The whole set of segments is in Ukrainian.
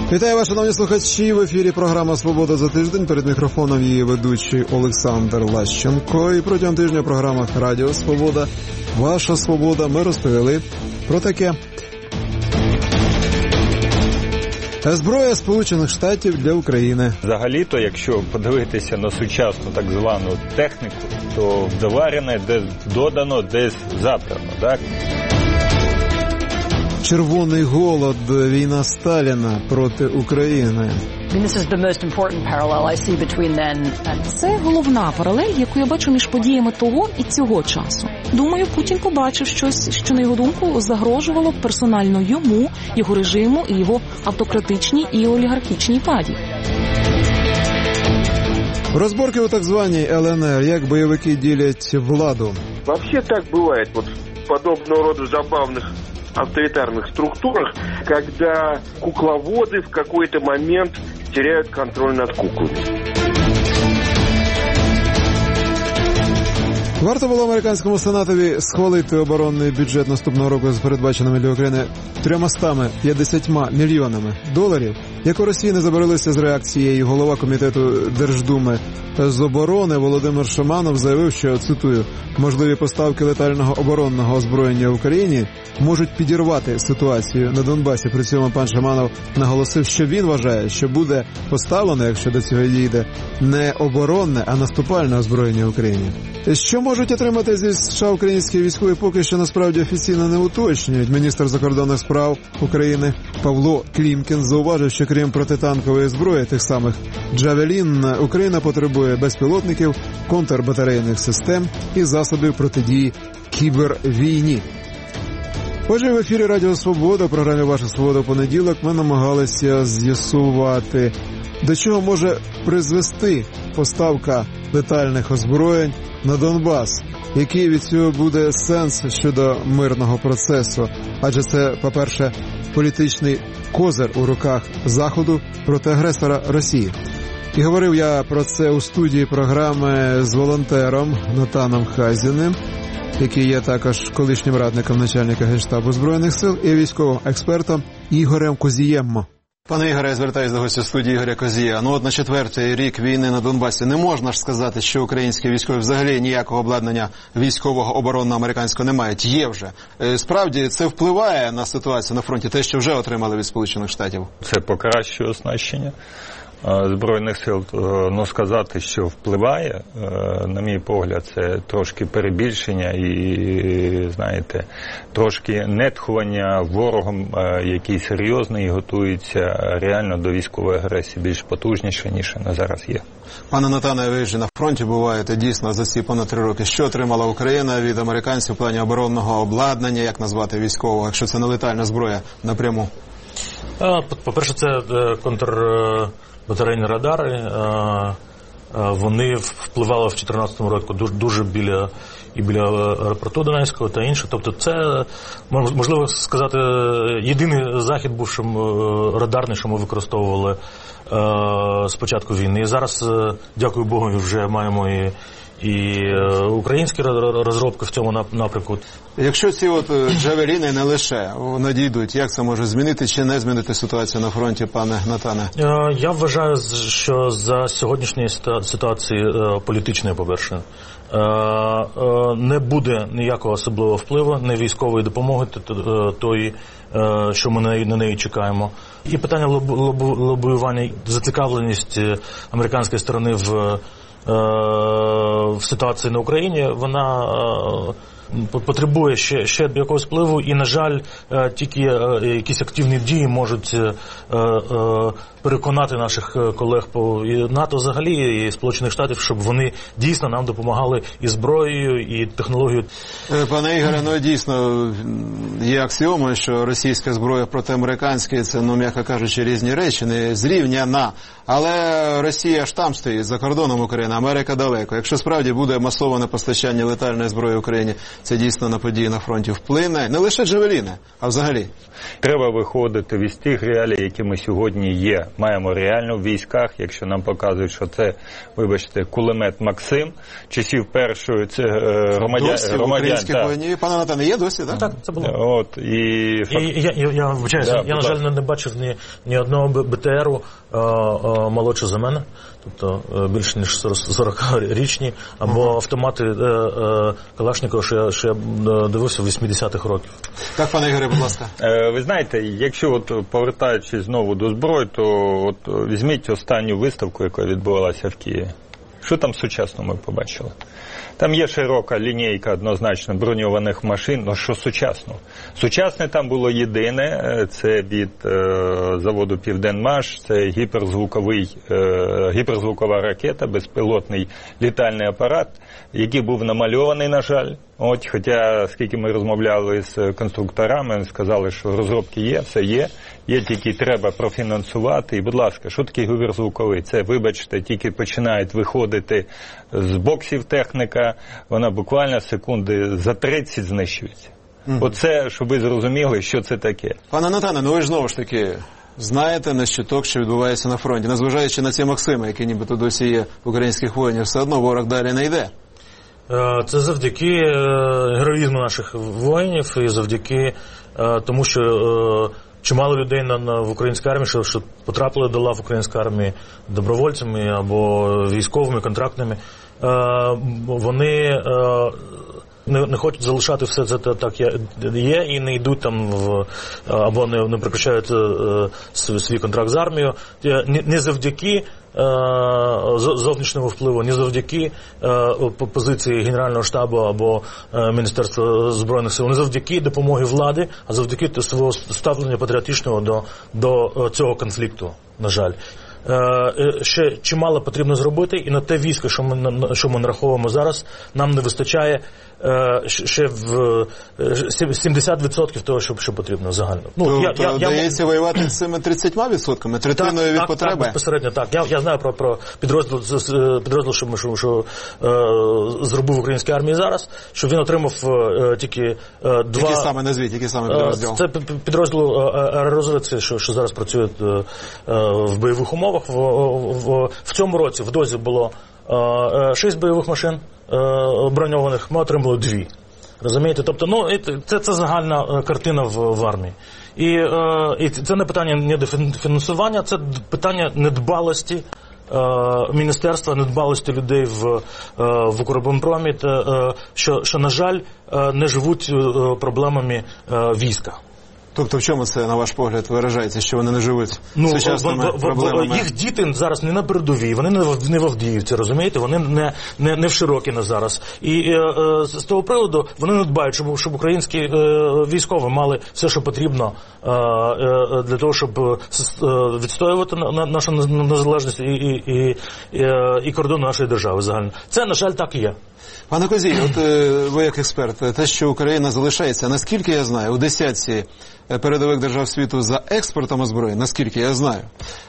Вітаю вас, шановні слухачі. В ефірі програма «Свобода за тиждень». Перед мікрофоном її ведучий Олександр Лащенко. І протягом тижня в програмах «Радіо Свобода», «Ваша Свобода» ми розповіли про таке. Зброя Сполучених Штатів для України. Взагалі-то, якщо подивитися на сучасну так звану техніку, то доварене десь додано, десь забрано, так? Червоний голод, війна Сталіна проти України. Це головна паралель, яку я бачу між подіями того і цього часу. Думаю, Путін побачив щось, що, на його думку, загрожувало персонально йому, його режиму і його автократичній і олігархічній владі. Розборки у так званій ЛНР, як бойовики ділять владу. Вообще так бывает, вот в подобного рода забавных авторитарных структурах, когда кукловоды в какой-то момент теряют контроль над куклами. Варто було американському сенатові схвалити оборонний бюджет наступного року з передбаченими для України 350 мільйонами доларів. Як у Росії не забарилися з реакцією, голова комітету Держдуми з оборони Володимир Шаманов заявив, що, цитую, можливі поставки летального оборонного озброєння в Україні можуть підірвати ситуацію на Донбасі. При цьому пан Шаманов наголосив, що він вважає, що буде поставлено, якщо до цього дійде, не оборонне, а наступальне озброєння в Україні. Що можуть отримати зі США українські військові, поки що насправді офіційно не уточнюють. Міністр закордонних справ України Павло Клімкін зауважив, що крім протитанкової зброї, тих самих «Джавелін», Україна потребує безпілотників, контрбатарейних систем і засобів протидії кібервійні. Отже, в ефірі Радіо Свобода, в програмі «Ваша Свобода» в понеділок ми намагалися з'ясувати, до чого може призвести поставка летальних озброєнь на Донбас. Який від цього буде сенс щодо мирного процесу? Адже це, по-перше, політичний козир у руках Заходу проти агресора Росії. І говорив я про це у студії програми з волонтером Натаном Хазіним, який є також колишнім радником начальника Генштабу Збройних сил, і військовим експертом Ігорем Козієм. Пане Ігоре, я звертаюся до гостя студії Ігоря Козія. От на 4-й рік війни на Донбасі не можна ж сказати, що українські військові взагалі ніякого обладнання військового оборонного американського не мають. Є вже. Справді, це впливає на ситуацію на фронті, те, що вже отримали від Сполучених Штатів? Це покращує оснащення Збройних сил, ну сказати, що впливає, на мій погляд, це трошки перебільшення і, знаєте, трошки нетхування ворогом, який серйозний і готується реально до військової агресії, більш потужніше, ніж вона зараз є. Пане Натане, ви ж на фронті буваєте дійсно за ці понад 3 роки. Що отримала Україна від американців в плані оборонного обладнання, як назвати військового, якщо це не летальна зброя напряму? По-перше, це контрбатарейні радари. Вони впливали в 2014 році дуже біля аеропорту Донецького та інше. Тобто це, можливо сказати, єдиний захід був, що радарний, що ми використовували з початку війни. І зараз, дякую Богу, вже маємо і українські розробки в цьому напрямку. Якщо ці джавеліни не лише надійдуть, як це може змінити чи не змінити ситуацію на фронті, пане Натане? Я вважаю, що за сьогоднішньої ситуації політичної, по-перше, не буде ніякого особливого впливу, не військової допомоги тої, що ми на неї чекаємо. І питання лобіювання, зацікавленість американської сторони в ситуації на Україні, вона потребує ще якогось впливу, і, на жаль, тільки якісь активні дії можуть переконати наших колег по НАТО взагалі, і Сполучених Штатів, щоб вони дійсно нам допомагали і зброєю, і технологією. Пане Ігоре, дійсно є аксіомою, що російська зброя проти американської – це, м'яко кажучи, різні речі, не з рівня на. Але Росія ж там стоїть, за кордоном України, Америка далеко. Якщо справді буде масоване постачання летальної зброї Україні, це дійсно на події на фронті вплине. Не лише джавеліни, а взагалі. Треба виходити із тих реалій, які ми сьогодні є. Маємо реально в військах, якщо нам показують, що це, вибачте, кулемет «Максим», часів першої, це досі в українській війні. Пане Натане, є досі, так? Так, це було. От, Я вибачаюся, я, на жаль, не бачив ні одного БТРу молодше за мене, тобто більше ніж 40-річні, або автомати Калашникова, що я дивився в 80-х років. Так, пане Ігоре, будь ласка. Ви знаєте, якщо от повертаючись знову до зброї, то от візьміть останню виставку, яка відбувалася в Києві. Що там сучасно ми побачили? Там є широка лінійка однозначно броньованих машин, але що сучасно? Сучасне там було єдине, це від заводу «Південмаш», це гіперзвукова ракета, безпілотний літальний апарат, який був намальований, на жаль. От, хоча, скільки ми розмовляли з конструкторами, вони сказали, що розробки є, все є тільки треба профінансувати. І, будь ласка, що таке гіперзвуковий? Це, вибачте, тільки починають виходити з боксів техніка, вона буквально секунди за 30 знищується. Оце, щоб ви зрозуміли, що це таке. Пане Натане, ну ви ж знову ж таки знаєте на щиток, що відбувається на фронті. Незважаючи на ці Максими, які нібито досі є в українських воїнів, все одно ворог далі не йде. Це завдяки героїзму наших воїнів і завдяки тому, що чимало людей в українській армії, що потрапили до лав української армії добровольцями або військовими, контрактними, вони не хочуть залишати все це так є і не йдуть там або не прекращають свій контракт з армією. Не завдяки зовнішнього впливу, не завдяки позиції Генерального штабу або Міністерства Збройних сил, не завдяки допомоги влади, а завдяки свого ставлення патріотичного до цього конфлікту, на жаль. Ще чимало потрібно зробити, і на те військо, що ми нараховуємо зараз, нам не вистачає ще в 70% того, що потрібно загально. Дається воювати з цими 30%, третиною від потреби? Так, безпосередньо так. Я знаю про підрозділ, що зробив в українській армії зараз, що він отримав тільки 2... Які саме назвіть, які саме підрозділ? Це підрозділ аеророзвідки, що зараз працює в бойових умовах. В цьому році в дозі було 6 бойових машин броньованих, ми отримали 2. Розумієте? Тобто, це загальна картина в армії. І це не питання недофінансування, це питання недбалості міністерства, недбалості людей в Укроборонпромі, що, на жаль, не живуть проблемами війська. Тобто в чому це, на ваш погляд, виражається, що вони не живуть сучасними проблемами? Їх діти зараз не на передовій, вони не в Авдіївці, розумієте? Вони не в Широкіно зараз. І з того приводу вони не дбають, щоб українські військові мали все, що потрібно для того, щоб відстоювати нашу незалежність і кордон нашої держави загально. Це, на жаль, так і є. Пане Козій, от ви як експерт, те, що Україна залишається, наскільки я знаю, у десятці передових держав світу за експортом озброєнь, наскільки я знаю,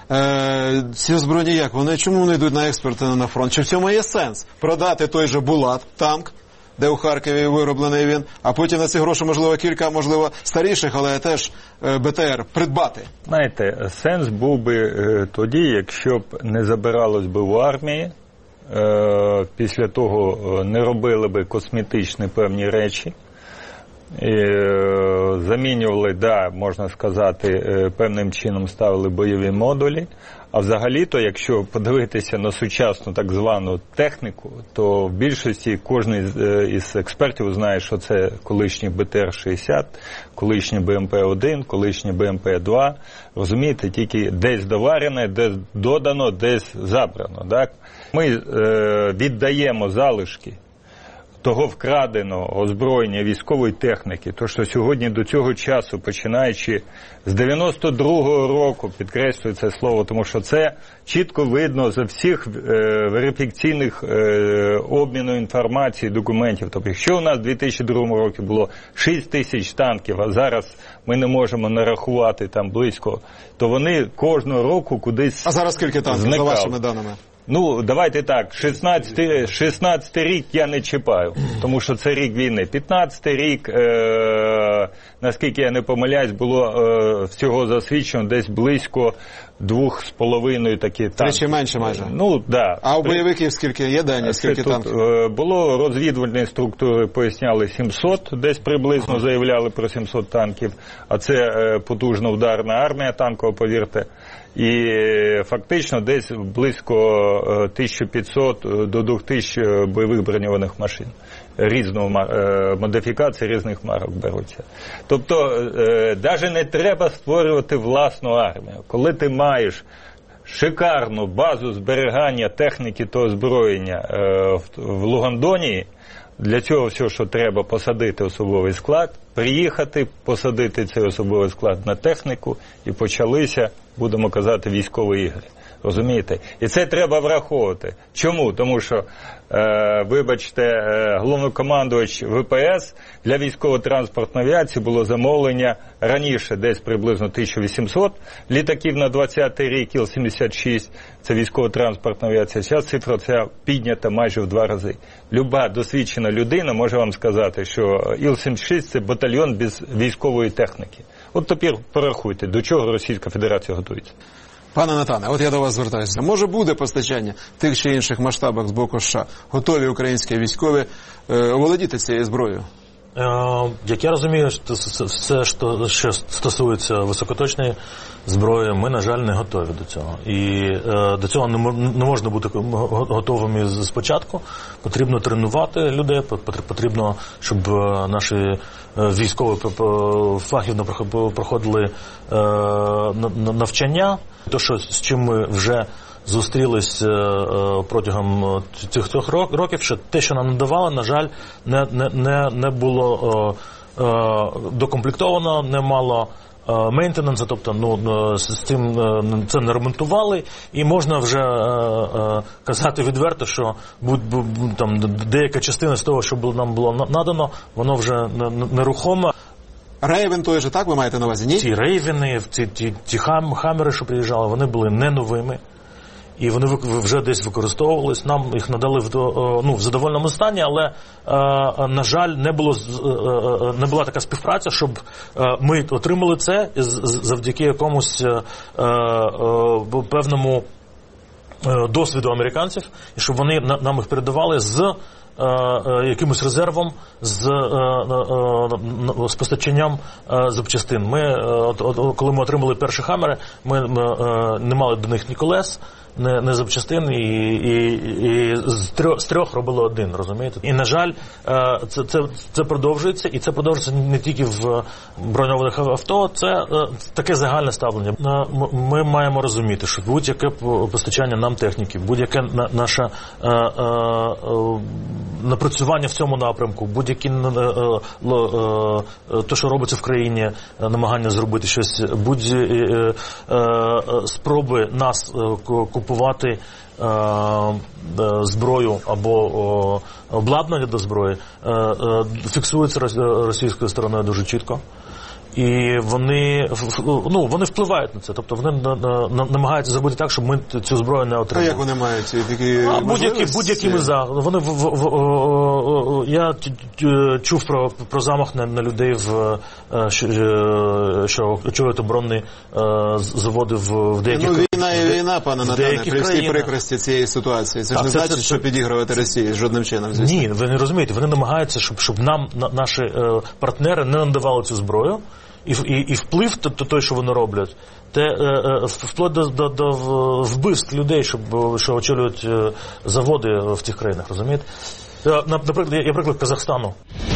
ці озброєння як? Чому вони йдуть на експорт, а не на фронт? Чи в цьому є сенс? Продати той же Булат, танк, де у Харкові вироблений він, а потім на ці гроші, можливо, кілька, старіших, але теж БТР придбати? Знаєте, сенс був би тоді, якщо б не забиралось би в армії, після того не робили би косметичні певні речі, замінювали, можна сказати, певним чином ставили бойові модулі, а взагалі-то, якщо подивитися на сучасну так звану техніку, то в більшості кожен із експертів знає, що це колишній БТР-60, колишній БМП-1, колишній БМП-2, розумієте, тільки десь доварене, десь додано, десь забрано. Так? Ми віддаємо залишки того вкраденого озброєння військової техніки, то що сьогодні до цього часу, починаючи з 92-го року, підкреслюю це слово, тому що це чітко видно за всіх верифікаційних обміну інформації, документів. Тобто, якщо у нас в 2002 році було 6 тисяч танків, а зараз ми не можемо нарахувати там близько, то вони кожного року кудись А зараз скільки танків, зникали. за вашими даними? Ну, давайте так, 16-й рік я не чіпаю, тому що це рік війни. 15-й рік, наскільки я не помиляюсь, було всього засвідчено десь близько 2,5 такі танки. Тричі менше майже? Ну, да. А у бойовиків скільки є дані, скільки танків? Було розвідувальні структури, поясняли 700, десь приблизно заявляли про 700 танків, а це потужна ударна армія танкова, повірте. І фактично десь близько 1500 до 2000 бойових броньованих машин. Різного модифікації, різних марок беруться. Тобто, навіть не треба створювати власну армію. Коли ти маєш шикарну базу зберігання техніки та озброєння в Лугандонії, для цього все, що треба, посадити особовий склад, приїхати, посадити цей особовий склад на техніку і почалися, будемо казати, військові ігри. Розумієте? І це треба враховувати. Чому? Тому що, вибачте, головнокомандувач ВПС для військово-транспортної авіації було замовлення раніше, десь приблизно 1800 літаків на 20-й рік, Іл-76, це військово-транспортна авіація. Зараз цифра ця піднята майже в 2 рази. Люба досвідчена людина може вам сказати, що Іл-76 – це батальйон без військової техніки. От тепер порахуйте, до чого Російська Федерація готується. Пане Натане, от я до вас звертаюся. Може буде постачання в тих чи інших масштабах з боку США? Готові українські військові володіти цією зброєю? Як я розумію, все, що стосується високоточної зброї, ми, на жаль, не готові до цього. І до цього не можна бути готовими спочатку. Потрібно тренувати людей, потрібно, щоб наші військові фахівно проходили навчання. Те, з чим ми вже зустрілись протягом цих 3 років, що те, що нам надавали, на жаль, не було докомплектовано, не мало мейнтенансу, тобто з цим це не ремонтували, і можна вже казати відверто, що там деяка частина з того, що нам було надано, воно вже нерухоме. Рейвен той же, так ви маєте на увазі? Ні? Ці рейвени, ті хаммери, що приїжджали, вони були не новими. І вони вже десь використовувались. Нам їх надали в задовольному стані, але, на жаль, не була така співпраця, щоб ми отримали це завдяки якомусь певному досвіду американців, і щоб вони нам їх передавали з якимось резервом, з постачанням запчастин. Коли ми отримали перші хамери, ми не мали до них ні колес, не запчастин, і з 3 робили 1, розумієте? І, на жаль, це продовжується, і це продовжується не тільки в броньованих авто, це таке загальне ставлення. Ми маємо розуміти, що будь-яке постачання нам техніки, будь-яке наше напрацювання в цьому напрямку, будь-які те, що робиться в країні, намагання зробити щось, спроби нас купувати зброю або обладнання до зброї, фіксується російською стороною дуже чітко. І вони впливають на це. Тобто вони намагаються зробити так, щоб ми цю зброю не отримали. А як вони мають такі будь-якими заходами. Я чув про замах на людей, що очолюють оборонні заводи в деяких країнах. Війна і війна, пане Натане, при всій прикрості цієї ситуації. Це ж не значить, що підігрувати Росії жодним чином. Звісно. Ні, ви не розумієте. Вони намагаються, щоб нам наші партнери не надавали цю зброю. І вплив той, що вони роблять, вплоть до вбивств людей, що очолюють заводи в тих країнах, розумієте? Наприклад, є приклад Казахстану.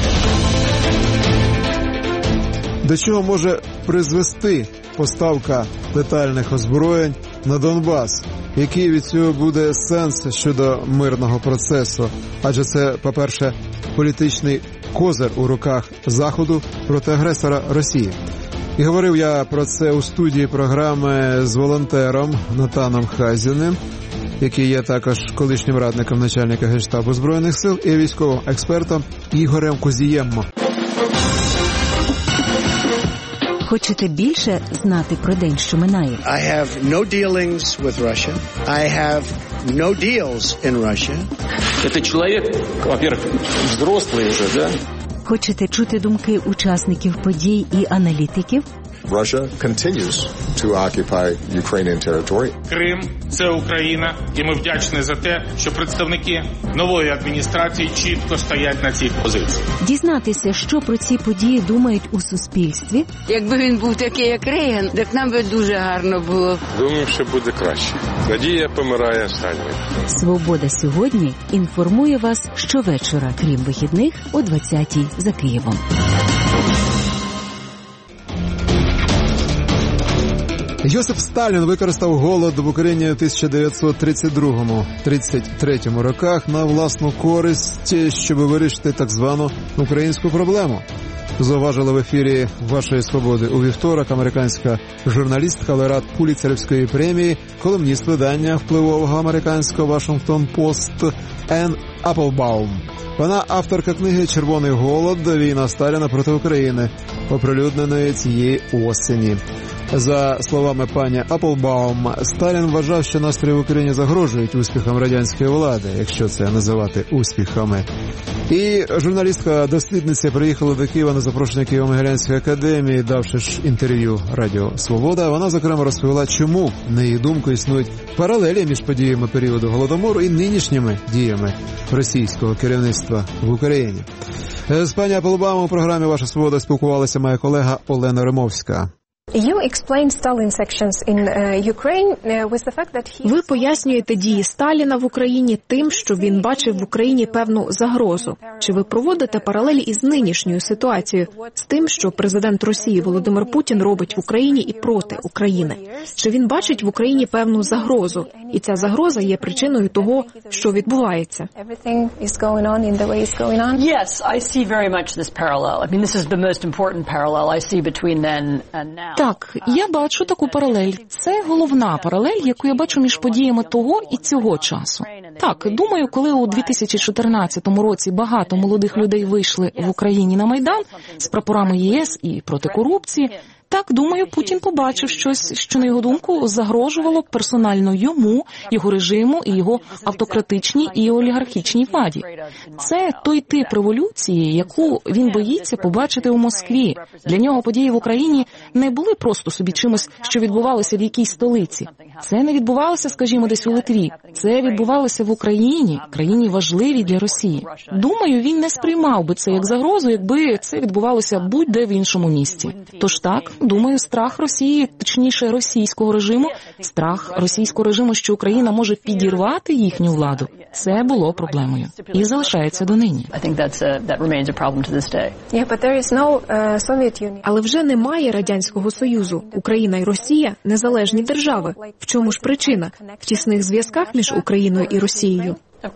До чого може призвести поставка летальних озброєнь на Донбас? який від цього буде сенс щодо мирного процесу. Адже це, по-перше, політичний козир у руках Заходу проти агресора Росії. І говорив я про це у студії програми з волонтером Натаном Хазіним, який є також колишнім радником начальника Генштабу Збройних сил, і військовим експертом Ігорем Козієм. Хочете більше знати про день, що минає? I have no dealings with Russia. I have no deals in Russia. Это человек, во-первых, взрослый уже, да? Хочете чути думки учасників подій і аналітиків? Russia continues to occupy Ukrainian territory. Крим – це Україна, і ми вдячні за те, що представники нової адміністрації чітко стоять на цій позиції. Дізнатися, що про ці події думають у суспільстві. Якби він був такий, як Рейган, так нам би дуже гарно було. Думаю, що буде краще. Надія помирає останньою. «Свобода сьогодні» інформує вас щовечора, крім вихідних, о 20-й за Києвом. Йосип Сталін використав голод в Україні в 1932-33 роках на власну користь, щоб вирішити так звану українську проблему. Зауважила в ефірі «Вашої свободи» у вівторок американська журналістка, лауреат Пулітцерівської премії, колумніст видання впливового американського «Вашингтон Пост» Енн Аплбаум. Вона авторка книги «Червоний голод. Війна Сталіна проти України», оприлюдненої цієї осені. За словами пані Аплбаум, Сталін вважав, що настрої в Україні загрожують успіхам радянської влади, якщо це називати успіхами. І журналістка-дослідниця приїхала до Києва на запрошення Києво-Могилянської академії, давши ж інтерв'ю Радіо Свобода. Вона, зокрема, розповіла, чому, на її думку, існують паралелі між подіями періоду Голодомору і нинішніми діями російського керівництва в Україні. З пані Аплбаум у програмі «Ваша свобода» спілкувалася моя колега Олена Римовська. Ви пояснюєте дії Сталіна в Україні тим, що він бачив в Україні певну загрозу. Чи ви проводите паралелі із нинішньою ситуацією, з тим, що президент Росії Володимир Путін робить в Україні і проти України? Чи він бачить в Україні певну загрозу, і ця загроза є причиною того, що відбувається? Так, я бачу таку паралель. Це головна паралель, яку я бачу між подіями того і цього часу. Так, думаю, коли у 2014 році багато молодих людей вийшли в Україні на Майдан з прапорами ЄС і проти корупції, так, думаю, Путін побачив щось, що, на його думку, загрожувало персонально йому, його режиму і його автократичній і олігархічній владі. Це той тип революції, яку він боїться побачити у Москві. Для нього події в Україні не були просто собі чимось, що відбувалося в якійсь столиці. Це не відбувалося, скажімо, десь у Литві. Це відбувалося в Україні, країні важливій для Росії. Думаю, він не сприймав би це як загрозу, якби це відбувалося будь-де в іншому місті. Тож так, думаю, страх Росії, точніше російського режиму, страх російського режиму, що Україна може підірвати їхню владу, це було проблемою. І залишається донині. Але вже немає Радянського Союзу. Україна і Росія – незалежні держави. В чому ж причина? В тісних зв'язках між Україною і Росією.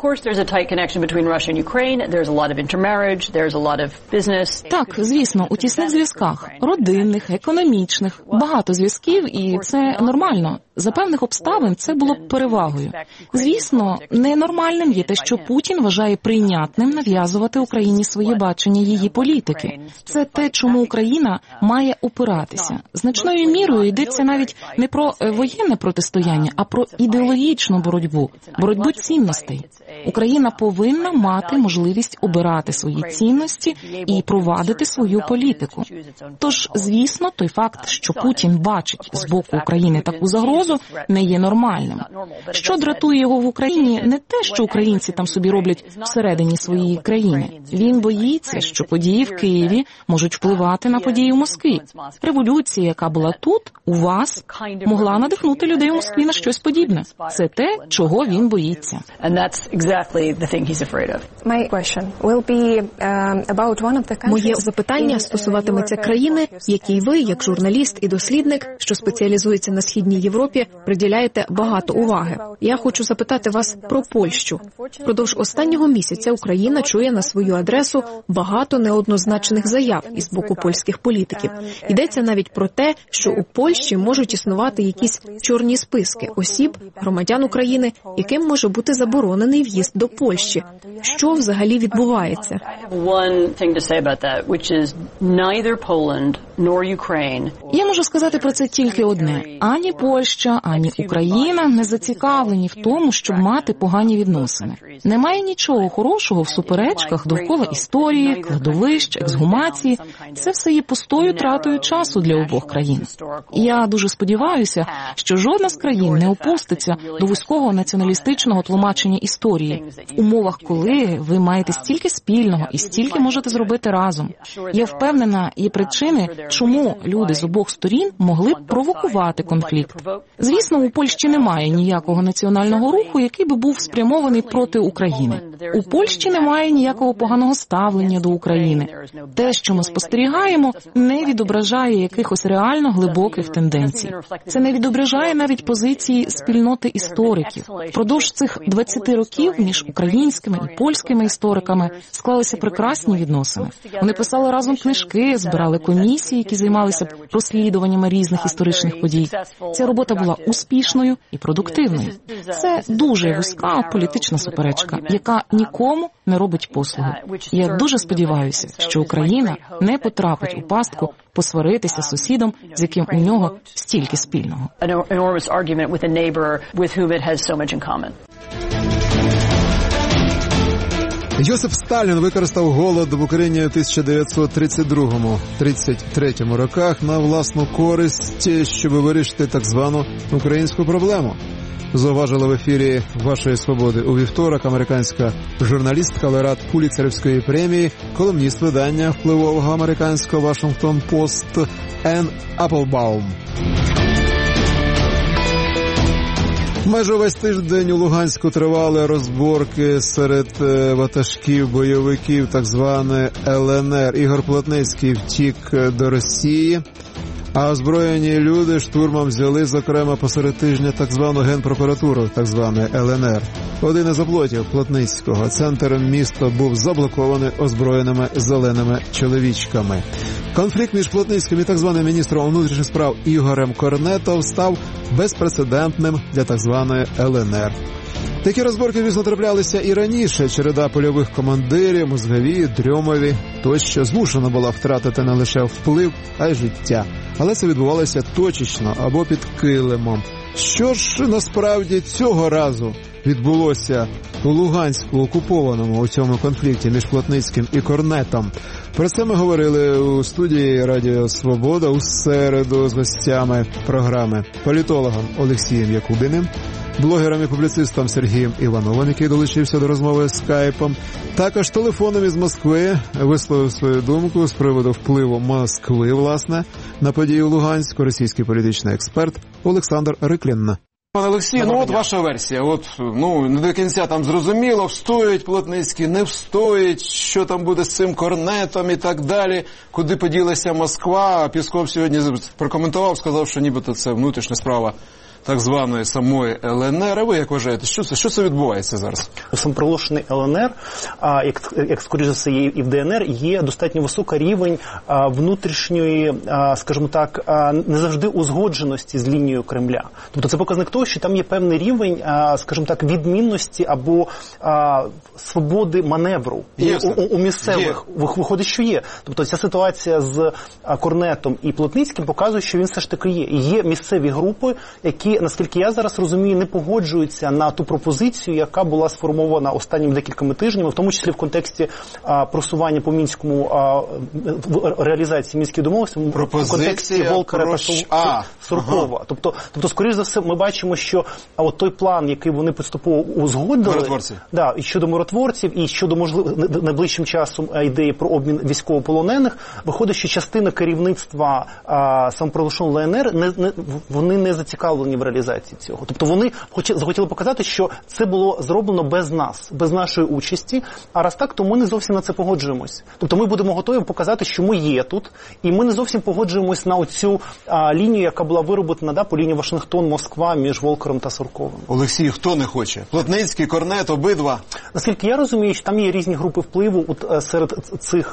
Так, звісно, у тісних зв'язках, родинних, економічних, багато зв'язків, і це нормально. За певних обставин це було б перевагою. Звісно, ненормальним є те, що Путін вважає прийнятним нав'язувати Україні своє бачення її політики. Це те, чому Україна має опиратися. Значною мірою йдеться навіть не про воєнне протистояння, а про ідеологічну боротьбу, боротьбу цінностей. Україна повинна мати можливість обирати свої цінності і провадити свою політику. Тож, звісно, той факт, що Путін бачить з боку України таку загрозу, не є нормальним. Що дратує його в Україні, не те, що українці там собі роблять всередині своєї країни. Він боїться, що події в Києві можуть впливати на події в Москві. Революція, яка була тут, у вас, могла надихнути людей у Москві на щось подібне. Це те, чого він боїться. Моє запитання стосуватиметься країни, якій ви, як журналіст і дослідник, що спеціалізується на Східній Європі, Європі приділяєте багато уваги. Я хочу запитати вас про Польщу. Впродовж останнього місяця Україна чує на свою адресу багато неоднозначних заяв із боку польських політиків. Йдеться навіть про те, що у Польщі можуть існувати якісь чорні списки осіб, громадян України, яким може бути заборонений в'їзд до Польщі. Що взагалі відбувається? Я можу сказати про це тільки одне. Ані Польща, ані Україна не зацікавлені в тому, щоб мати погані відносини. Немає нічого хорошого в суперечках довкола історії, кладовищ, ексгумації. Це все є пустою тратою часу для обох країн. Я дуже сподіваюся, що жодна з країн не опуститься до вузького націоналістичного тлумачення історії в умовах, коли ви маєте стільки спільного і стільки можете зробити разом. Я впевнена, є причини, чому люди з обох сторін могли б провокувати конфлікт. Звісно, у Польщі немає ніякого національного руху, який би був спрямований проти України. У Польщі немає ніякого поганого ставлення до України. Те, що ми спостерігаємо, не відображає якихось реально глибоких тенденцій. Це не відображає навіть позиції спільноти істориків. Впродовж цих 20 років між українськими і польськими істориками склалися прекрасні відносини. Вони писали разом книжки, збирали комісії, які займалися розслідуваннями різних історичних подій. Ця робота була успішною і продуктивною. Це дуже вузька політична суперечка, яка нікому не робить послуги. Я дуже сподіваюся, що Україна не потрапить у пастку посваритися з сусідом, з яким у нього стільки спільного. Йосип Сталін використав голод в Україні у 1932-33 роках на власну користь, щоб вирішити так звану українську проблему. Зауважила в ефірі «Вашої свободи» у вівторок американська журналістка, лауреат Пулітцерівської премії, колумніст видання впливового американського «Вашингтон Пост» Енн Аплбаум. Майже увесь тиждень у Луганську тривали розборки серед ватажків бойовиків так званої ЛНР. Ігор Плотницький втік до Росії, а озброєні люди штурмом взяли, зокрема, посеред тижня так звану Генпрокуратуру так званої ЛНР. Один із оплотів Плотницького. Центр міста був заблокований озброєними зеленими чоловічками. Конфлікт між Плотницьким і так званим міністром внутрішніх справ Ігорем Корнетом став безпрецедентним для так званої ЛНР. Такі розборки, звісно, траплялися і раніше. Череда польових командирів, Мозгові, Дрьомові тощо змушена була втратити не лише вплив, а й життя. Але це відбувалося точечно або під килимом. Що ж насправді цього разу відбулося у Луганську, окупованому у цьому конфлікті між Плотницьким і Корнетом? Про це ми говорили у студії Радіо Свобода у середу з гостями програми, політологом Олексієм Якубіним, блогером і публіцистом Сергієм Івановим, який долучився до розмови скайпом. Також телефоном із Москви висловив свою думку з приводу впливу Москви, власне, на події в Луганську, російський політичний експерт Олександр Риклін. Пане Олексій, от ваша версія. Не до кінця там зрозуміло, встоїть Плотницький, не встоїть, що там буде з цим Корнетом і так далі. Куди поділася Москва? Пісков сьогодні прокоментував, сказав, що нібито це внутрішня справа так званої самої ЛНР. А ви як вважаєте, що це відбувається зараз? Самопроголошений ЛНР, як скоріше за все є і в ДНР, є достатньо високий рівень внутрішньої, скажімо так, не завжди узгодженості з лінією Кремля. Тобто це показник того, що там є певний рівень, скажімо так, відмінності або свободи маневру у місцевих. Виходить, що є. Тобто ця ситуація з Корнетом і Плотницьким показує, що він все ж таки є. І є місцеві групи, які, наскільки я зараз розумію, не погоджуються на ту пропозицію, яка була сформована останніми декількома тижнями, в тому числі в контексті просування по Мінському, реалізації Мінських домовленостей, в контексті Волкера та Суркова. Тобто, скоріш за все, ми бачимо, що от той план, який вони поступово узгодили, і щодо миротворців, і щодо, можливо, найближчим часом ідеї про обмін військовополонених, виходить, що частина керівництва самопроголошеного ЛНР, вони не зацікавлені в реалізації цього. Тобто вони захотіли показати, що це було зроблено без нас, без нашої участі, а раз так, то ми не зовсім на це погоджуємось. Тобто ми будемо готові показати, що ми є тут, і ми не зовсім погоджуємось на оцю лінію, яка була вироблена по лінії Вашингтон-Москва між Волкером та Сурковим. Олексій, хто не хоче? Плотницький, Корнет, обидва? Наскільки я розумію, що там є різні групи впливу серед цих,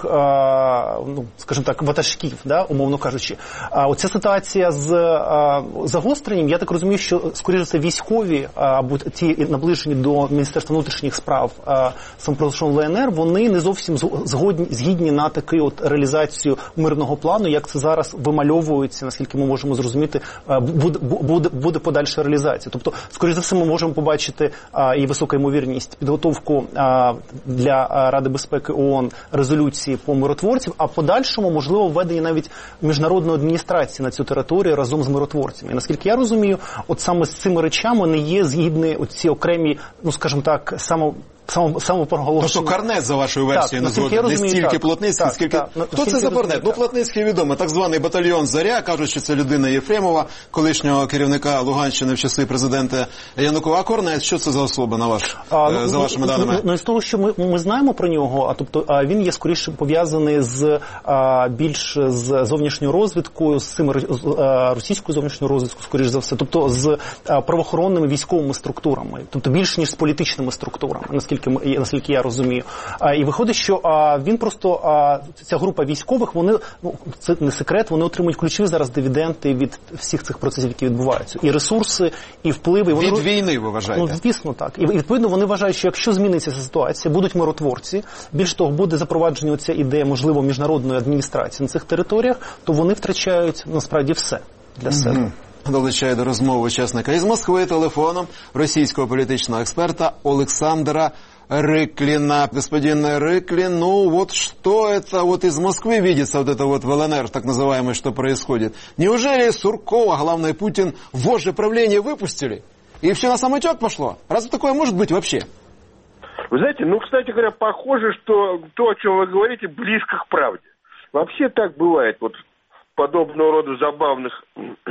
скажімо так, ватажків, умовно кажучи. Оця ситуація з загостренням, я так розумію, що, скоріше це військові, або ті наближені до Міністерства внутрішніх справ самопроголошеного ЛНР, вони не зовсім згідні на таку от реалізацію мирного плану, як це зараз вимальовується, наскільки ми можемо зрозуміти, буде подальша реалізація. Тобто, скоріше за все, ми можемо побачити і висока ймовірність підготовку для Ради безпеки ООН резолюції по миротворців, а подальшому, можливо, введення навіть міжнародної адміністрації на цю територію разом з миротворцями. І наскільки я розумію, от саме з цими речами не є згідні оці окремі, скажімо так, самопроголошення. Тобто Корнет, за вашою версією, не згоден. Не стільки Плотницький, скільки... Хто це за Корнет? Плотницький відомий. Так званий батальйон «Заря», кажуть, що це людина Єфремова, колишнього керівника Луганщини в часи президента Януковича. А Корнет, що це за особа, за вашими даними? З того, що ми знаємо про нього, він є скоріше пов'язаний більш з зовнішньою розвідкою, з цим російською зовнішньою розвідкою, скоріш за все, тобто з правоохоронними військовими структурами, тобто більш ніж з політичними структурами, наскільки я розумію. І виходить, що він просто, ця група військових, вони, це не секрет, вони отримують ключові зараз дивіденди від всіх цих процесів, які відбуваються. І ресурси, і впливи. Від війни, ви вважаєте? Звісно, так. І відповідно вони вважають, що якщо зміниться ця ситуація, будуть миротворці, більш того, буде запровадження оця ідея, можливо, міжнародної адміністрації на цих територіях, то вони втрачають, насправді, все для себе. Долучає до розмови учасника із Москви телефоном російского политического эксперта Александра Рыклина. Господин Рыклин, что это из Москвы видится в ЛНР, так называемое, что происходит? Неужели Суркова, главное, Путин, вожжи правления выпустили? И все на самотек пошло? Разве такое может быть вообще? Вы знаете, кстати говоря, похоже, что то, о чем вы говорите, близко к правде. Вообще так бывает в подобного рода забавных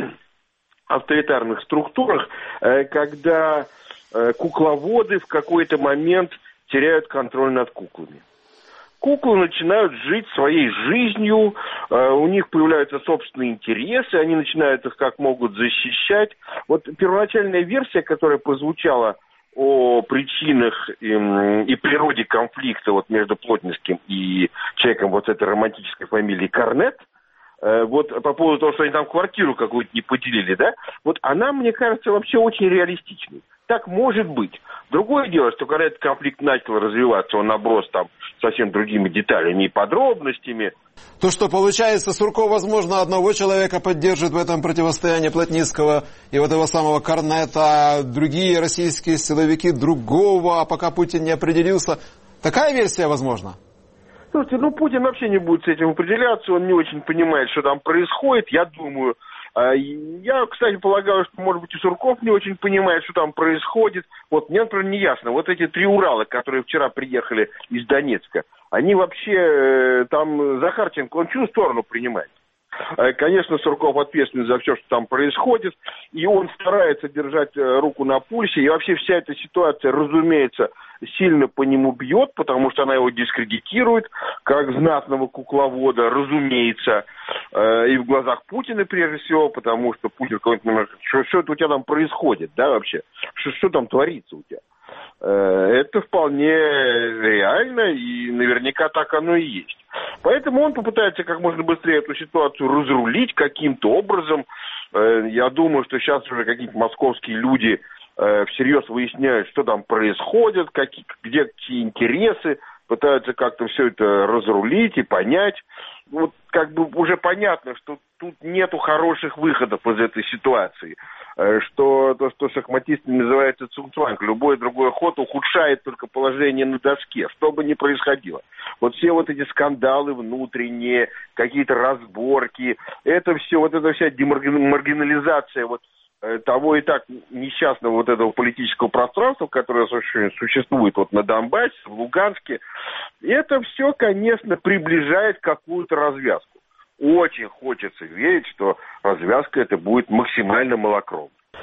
авторитарных структурах, когда кукловоды в какой-то момент теряют контроль над куклами. Куклы начинают жить своей жизнью, у них появляются собственные интересы, они начинают их как могут защищать. Первоначальная версия, которая прозвучала о причинах и природе конфликта между Плотницким и человеком этой романтической фамилии Корнет, по поводу того, что они там квартиру какую-то не поделили, она, мне кажется, вообще очень реалистичной. Так может быть. Другое дело, что когда этот конфликт начал развиваться, он оброс совсем другими деталями и подробностями. То, что получается, Сурков, возможно, одного человека поддержит в этом противостоянии Плотницкого и этого самого Корнета, а другие российские силовики другого, а пока Путин не определился. Такая версия возможна? Слушайте, Путин вообще не будет с этим определяться, он не очень понимает, что там происходит, я думаю. Я, кстати, полагаю, что, может быть, и Сурков не очень понимает, что там происходит. Мне, например, не ясно. Эти 3 Урала, которые вчера приехали из Донецка, они вообще, там Захарченко, он чью сторону принимает? Конечно, Сурков ответственен за все, что там происходит, и он старается держать руку на пульсе, и вообще вся эта ситуация, разумеется, сильно по нему бьет, потому что она его дискредитирует, как знатного кукловода, разумеется, и в глазах Путина прежде всего, потому что Путин говорит, что это у тебя там происходит, вообще, что там творится у тебя. Это вполне реально, и наверняка так оно и есть. Поэтому он попытается как можно быстрее эту ситуацию разрулить каким-то образом. Я думаю, что сейчас уже какие-то московские люди всерьез выясняют, что там происходит, где какие интересы, пытаются как-то все это разрулить и понять. Уже понятно, что тут нету хороших выходов из этой ситуации. Что то, что шахматистами называется цугцванг, любой другой ход ухудшает только положение на доске, что бы ни происходило. Все эти скандалы внутренние, какие-то разборки, это все, эта вся демаргинализация того и так несчастного этого политического пространства, которое существует на Донбассе, в Луганске, это все, конечно, приближает какую-то развязку. Очень хочется верить, что развязка эта будет максимально малокровной.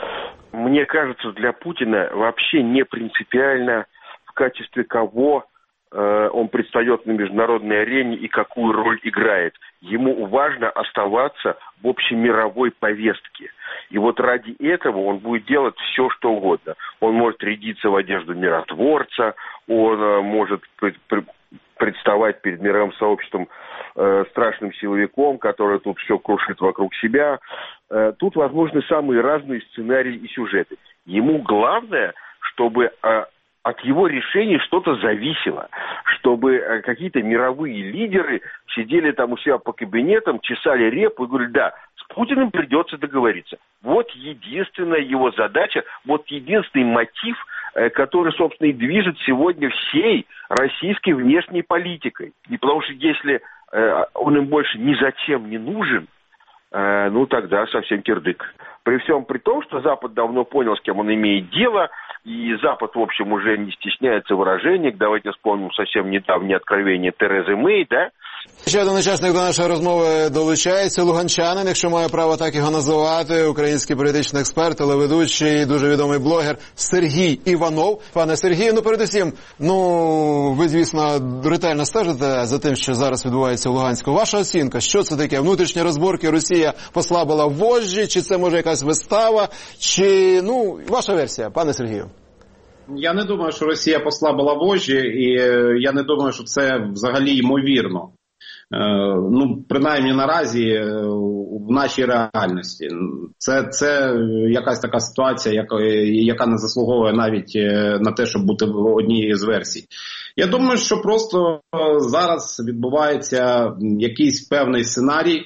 Мне кажется, для Путина вообще не принципиально, в качестве кого он предстает на международной арене и какую роль играет. Ему важно оставаться в общемировой повестке. И вот ради этого он будет делать все, что угодно. Он может рядиться в одежду миротворца, он может представать перед мировым сообществом страшным силовиком, который тут все крушит вокруг себя. Тут возможны самые разные сценарии и сюжеты. Ему главное, чтобы от его решений что-то зависело, чтобы какие-то мировые лидеры сидели там у себя по кабинетам, чесали репу и говорили: да, с Путиным придется договориться. Вот единственная его задача, вот единственный мотив, который, собственно, и движет сегодня всей российской внешней политикой. И потому что если он им больше ни зачем не нужен, ну тогда совсем кирдык. При всем при том, что Запад давно понял, с кем он имеет дело, и Запад, в общем, уже не стесняется в выражениях. Давайте вспомним совсем недавнее откровение Терези Мей, да? Ще один учасник до нашої розмови долучається, луганчанин, якщо маю право так його називати, український політичний експерт, телеведучий, дуже відомий блогер Сергій Іванов. Пане Сергію, передусім, ви, звісно, ретельно стежите за тим, що зараз відбувається в Луганську. Ваша оцінка, що це таке? Внутрішні розборки, Росія послабила вожжі, чи це може якась вистава, чи, ваша версія, пане Сергію? Я не думаю, що Росія послабила вожжі, і я не думаю, що це взагалі ймовірно. Принаймні наразі в нашій реальності. Це якась така ситуація, яка не заслуговує навіть на те, щоб бути однією з версій. Я думаю, що просто зараз відбувається якийсь певний сценарій,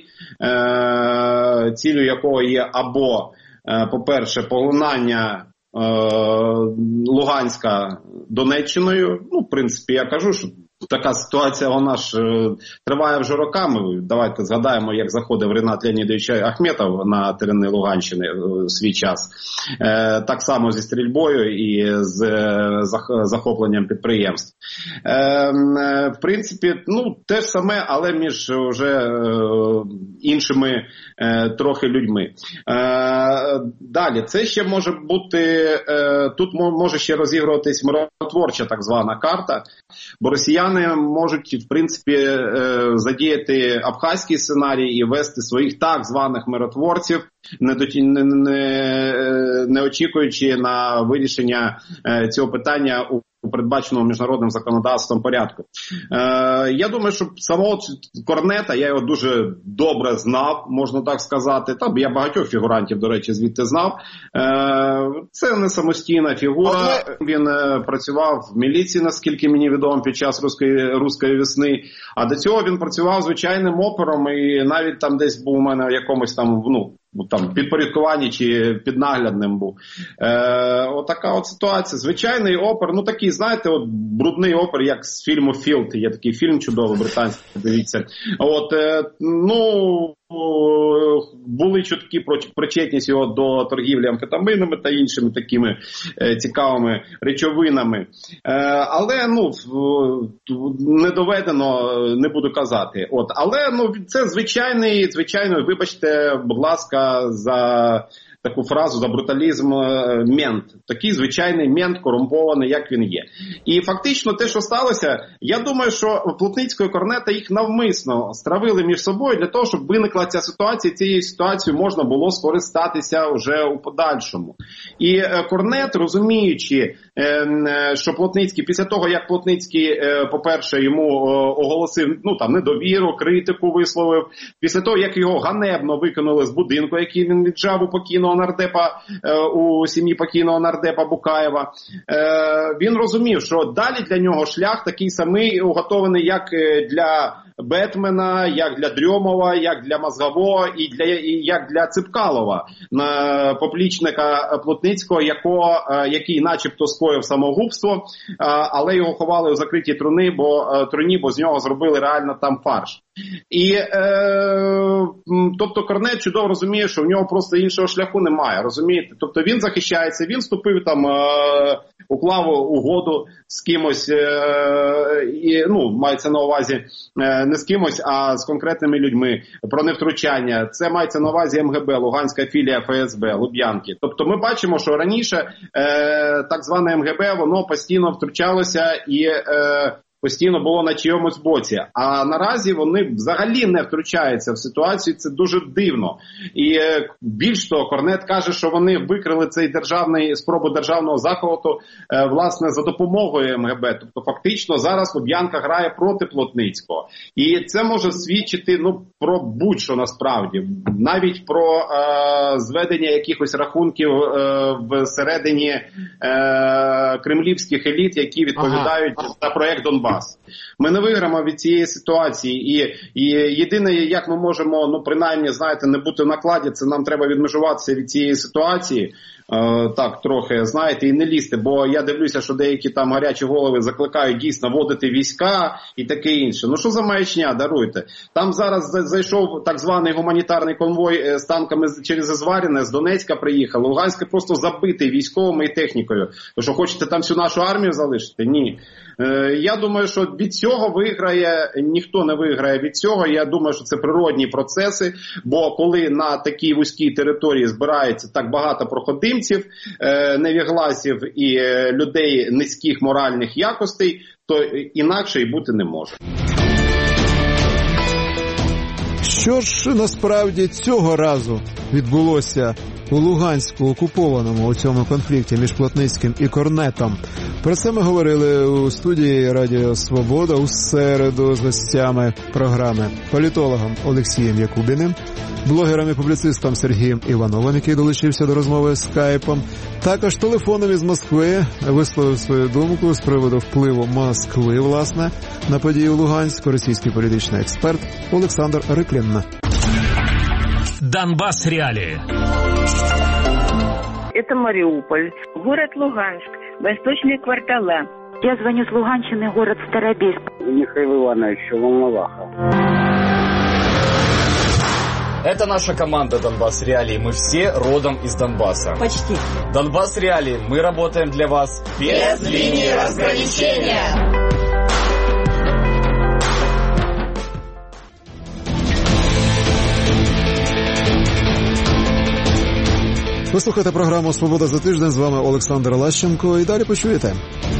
цілею якого є або, по-перше, поглинання Луганська Донеччиною. В принципі, я кажу, що така ситуація, вона ж триває вже роками. Давайте згадаємо, як заходив Ринат Леонідович Ахметов на терени Луганщини в свій час. Так само зі стрільбою і з захопленням підприємств. В принципі, те ж саме, але між вже іншими трохи людьми. Далі, це ще може бути, тут може ще розігруватись миротворча так звана карта, бо росіяни можуть, в принципі, задіяти абхазький сценарій і вести своїх так званих миротворців, не очікуючи на вирішення цього питання у передбаченому міжнародним законодавством порядку. Я думаю, що самого Корнета, я його дуже добре знав, можна так сказати. Я багатьох фігурантів, до речі, звідти знав. Це не самостійна фігура. Він працював в міліції, наскільки мені відомо, під час руської весни. А до цього він працював звичайним опером і навіть там десь був у мене в якомусь там, підпорядкуванні чи піднаглядним був. Отака от ситуація. Звичайний опер, такий, знаєте, брудний опер, як з фільму «Філд». Є такий фільм чудовий, британський, дивіться. Були чутки про причетність його до торгівлі амфетаминами та іншими такими цікавими речовинами. Але, не доведено, не буду казати. Але, це звичайний, вибачте, будь ласка, за таку фразу, за бруталізм, мент. Такий звичайний мент, корумпований, як він є. І фактично те, що сталося, я думаю, що Плотницького і Корнета їх навмисно стравили між собою для того, щоб виникла ця ситуація, цією ситуацією можна було скористатися вже у подальшому. І Корнет, розуміючи, що Плотницький, після того, як Плотницький, по-перше, йому оголосив, недовіру, критику висловив, після того, як його ганебно викинули з будинку, який він віджав у покійного нардепа, у сім'ї покійного нардепа Букаєва, він розумів, що далі для нього шлях такий самий уготований, як для Бетмена, як для Дрьомова, як для Мозгового і як для Ципкалова, поплічника Плотницького, який начебто скоїв самогубство, але його ховали у закритій труні, бо з нього зробили реально там фарш. І тобто Корнет чудово розуміє, що в нього просто іншого шляху немає, розумієте? Тобто він захищається, він вступив там уклав угоду з кимось, мається на увазі не з кимось, а з конкретними людьми про невтручання. Це мається на увазі МГБ, Луганська філія ФСБ, Луб'янки. Тобто ми бачимо, що раніше так зване МГБ, воно постійно втручалося і постійно було на чийомусь боці. А наразі вони взагалі не втручаються в ситуацію, це дуже дивно. І більш того, Корнет каже, що вони викрили цей спробу державного захвату, власне, за допомогою МГБ. Тобто фактично зараз Луб'янка грає проти Плотницького. І це може свідчити про будь-що насправді. Навіть про зведення якихось рахунків всередині кремлівських еліт, які відповідають за проєкт Донбас. Ми не виграємо від цієї ситуації. І єдине, як ми можемо, принаймні, знаєте, не бути в накладі, це нам треба відмежуватися від цієї ситуації. Так, трохи, знаєте, і не лізти, бо я дивлюся, що деякі там гарячі голови закликають дійсно вводити війська і таке інше. Що за маячня, даруйте. Там зараз зайшов так званий гуманітарний конвой з танками через Ізваріне, з Донецька приїхав. Луганськ просто забитий військовими і технікою. Ви що, хочете там всю нашу армію залишити? Ні. Я думаю, що від цього ніхто не виграє від цього. Я думаю, що це природні процеси, бо коли на такій вузькій території збирається так багато проходимців, невігласів і людей низьких моральних якостей, то інакше й бути не може. Що ж насправді цього разу відбулося у Луганську окупованому у цьому конфлікті між Плотницьким і Корнетом? Про це ми говорили у студії Радіо Свобода у середу з гостями програми, політологом Олексієм Якубіним, блогером і публіцистом Сергієм Івановим, який долучився до розмови скайпом. Також телефоном із Москви висловив свою думку з приводу впливу Москви, власне, на події в Луганську російський політичний експерт Олександр Риклін. Донбасс реалии. Это Мариуполь, город Луганск, восточные квартала. Я звоню с Луганщины, город Старобельск. Михаил Иванович, Волноваха. Это наша команда «Донбасс Реалии». Мы все родом из Донбасса. Почти. «Донбасс Реалии». Мы работаем для вас без линии разграничения. Ви слухаєте програму «Свобода за тиждень». З вами Олександр Лащенко. І далі почуєте.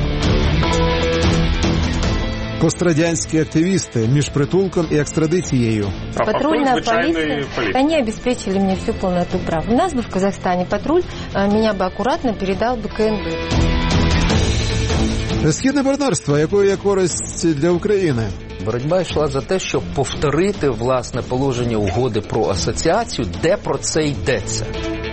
Пострадянські активісти між притулком і екстрадицією. Патрульная полиция, они обеспечили мне всю полноту прав. У нас бы в Казахстане патруль меня бы аккуратно передал бы КНБ. Східне партнерство, якою є користь для України? Боротьба йшла за те, щоб повторити, власне, положення угоди про асоціацію, де про це йдеться.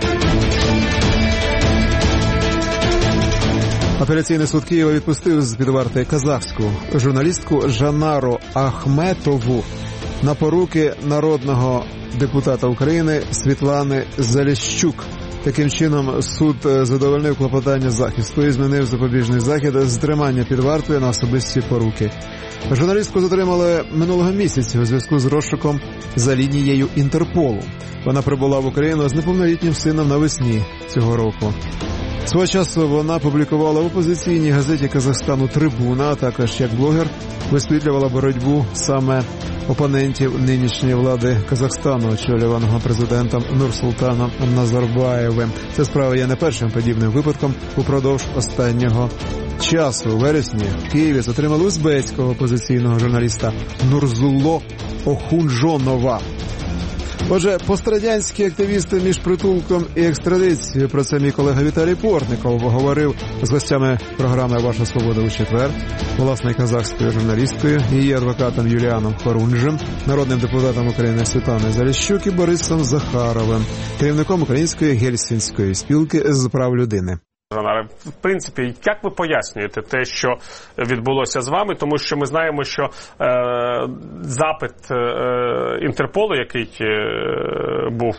Апеляційний суд Києва відпустив з-під варти казахську журналістку Жанару Ахметову на поруки народного депутата України Світлани Заліщук. Таким чином, суд задовольнив клопотання захисту і змінив запобіжний захід з тримання під вартою на особисті поруки. Журналістку затримали минулого місяця у зв'язку з розшуком за лінією Інтерполу. Вона прибула в Україну з неповнолітнім сином навесні цього року. Свого часу вона публікувала в опозиційній газеті Казахстану «Трибуна», а також як блогер висвітлювала боротьбу саме опонентів нинішньої влади Казахстану, очолюваного президентом Нурсултаном Назарбаєвим. Ця справа є не першим подібним випадком упродовж останнього часу. У вересні в Києві затримали узбецького опозиційного журналіста Нурзулло Охунжонова. Отже, пострадянські активісти між притулком і екстрадицією. Про це мій колега Віталій Портников говорив з гостями програми «Ваша свобода» у четвер, власне, казахською журналісткою, її адвокатом Юліаном Хорунжем, народним депутатом України Світланою Заліщук і Борисом Захаровим, керівником Української гельсінської спілки з прав людини. В принципі, як ви пояснюєте те, що відбулося з вами? Тому що ми знаємо, що запит Інтерполу, який був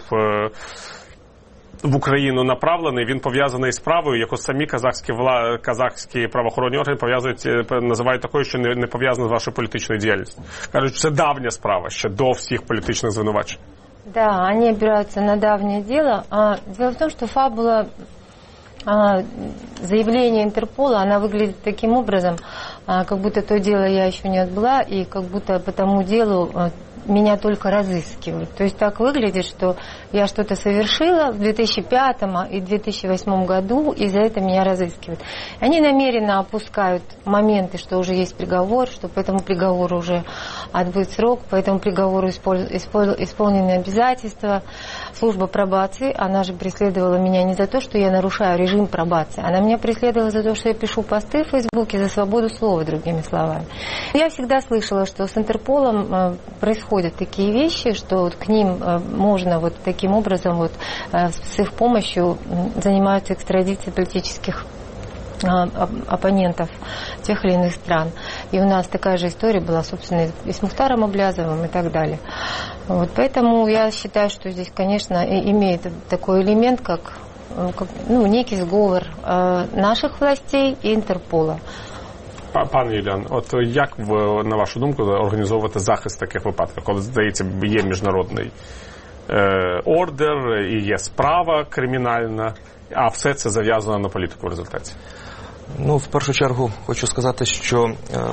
в Україну направлений, він пов'язаний з справою, яку самі казахські правоохоронні органи називають такою, що не пов'язана з вашою політичною діяльністю. Кажуть, що це давня справа, ще до всіх політичних звинувачень. Да, они опираются на давнее дело. Дело в том, что фабула заявление Интерпола, она выглядит таким образом, как будто то дело я еще не отбыла, и как будто по тому делу меня только разыскивают. То есть так выглядит, что я что-то совершила в 2005 и 2008 году, и за это меня разыскивают. Они намеренно опускают моменты, что уже есть приговор, что по этому приговору уже отбыт срок, по этому приговору исполнены обязательства. Служба пробации, она же преследовала меня не за то, что я нарушаю режим пробации, она меня преследовала за то, что я пишу посты в Фейсбуке за свободу слова, другими словами. Я всегда слышала, что с Интерполом происходят такие вещи, что вот к ним можно вот таким образом вот с их помощью занимаются экстрадицией политических оппонентов тех или иных стран. И у нас такая же история была, собственно, и с Мухтаром Аблязовым и так далее. Вот, поэтому я считаю, что здесь, конечно, имеет такой элемент, как некий сговор наших властей и Интерпола. Пане Юліан, от як, на вашу думку, організовувати захист в таких випадках, коли, здається, є міжнародний ордер і є справа кримінальна, а все це зав'язано на політику в результаті? Ну, в першу чергу хочу сказати, що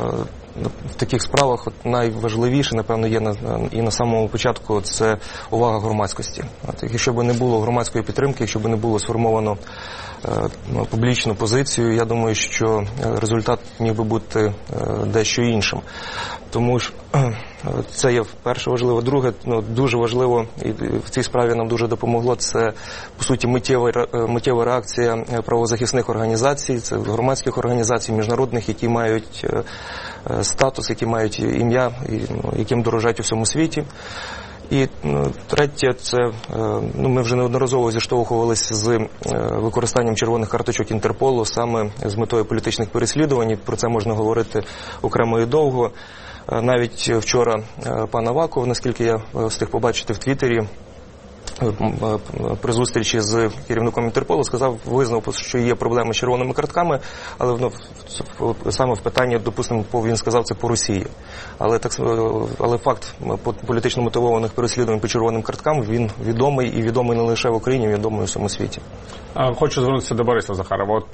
в таких справах найважливіше, напевно, є і на самому початку, це увага громадськості. Якщо б не було громадської підтримки, якщо б не було сформовано публічну позицію, я думаю, що результат міг би бути дещо іншим. Тому що це є перше важливо. Друге, дуже важливо, і в цій справі нам дуже допомогло, це, по суті, миттєва реакція правозахисних організацій, це громадських організацій, міжнародних, які мають статус, які мають ім'я, яким дорожать у всьому світі. І третє, це ми вже неодноразово зіштовхувалися з використанням червоних карточок Інтерполу саме з метою політичних переслідувань. Про це можна говорити окремо і довго. Навіть вчора пан Аваков, наскільки я встиг побачити в Твіттері, при зустрічі з керівником Інтерполу визнав, що є проблеми з червоними картками, але саме в питанні, допустимо, він сказав це по Росії. Але факт політично мотивованих переслідувань по червоним карткам, він відомий, і відомий не лише в Україні, він відомий у всьому світі. Хочу звернутися до Бориса Захарова. От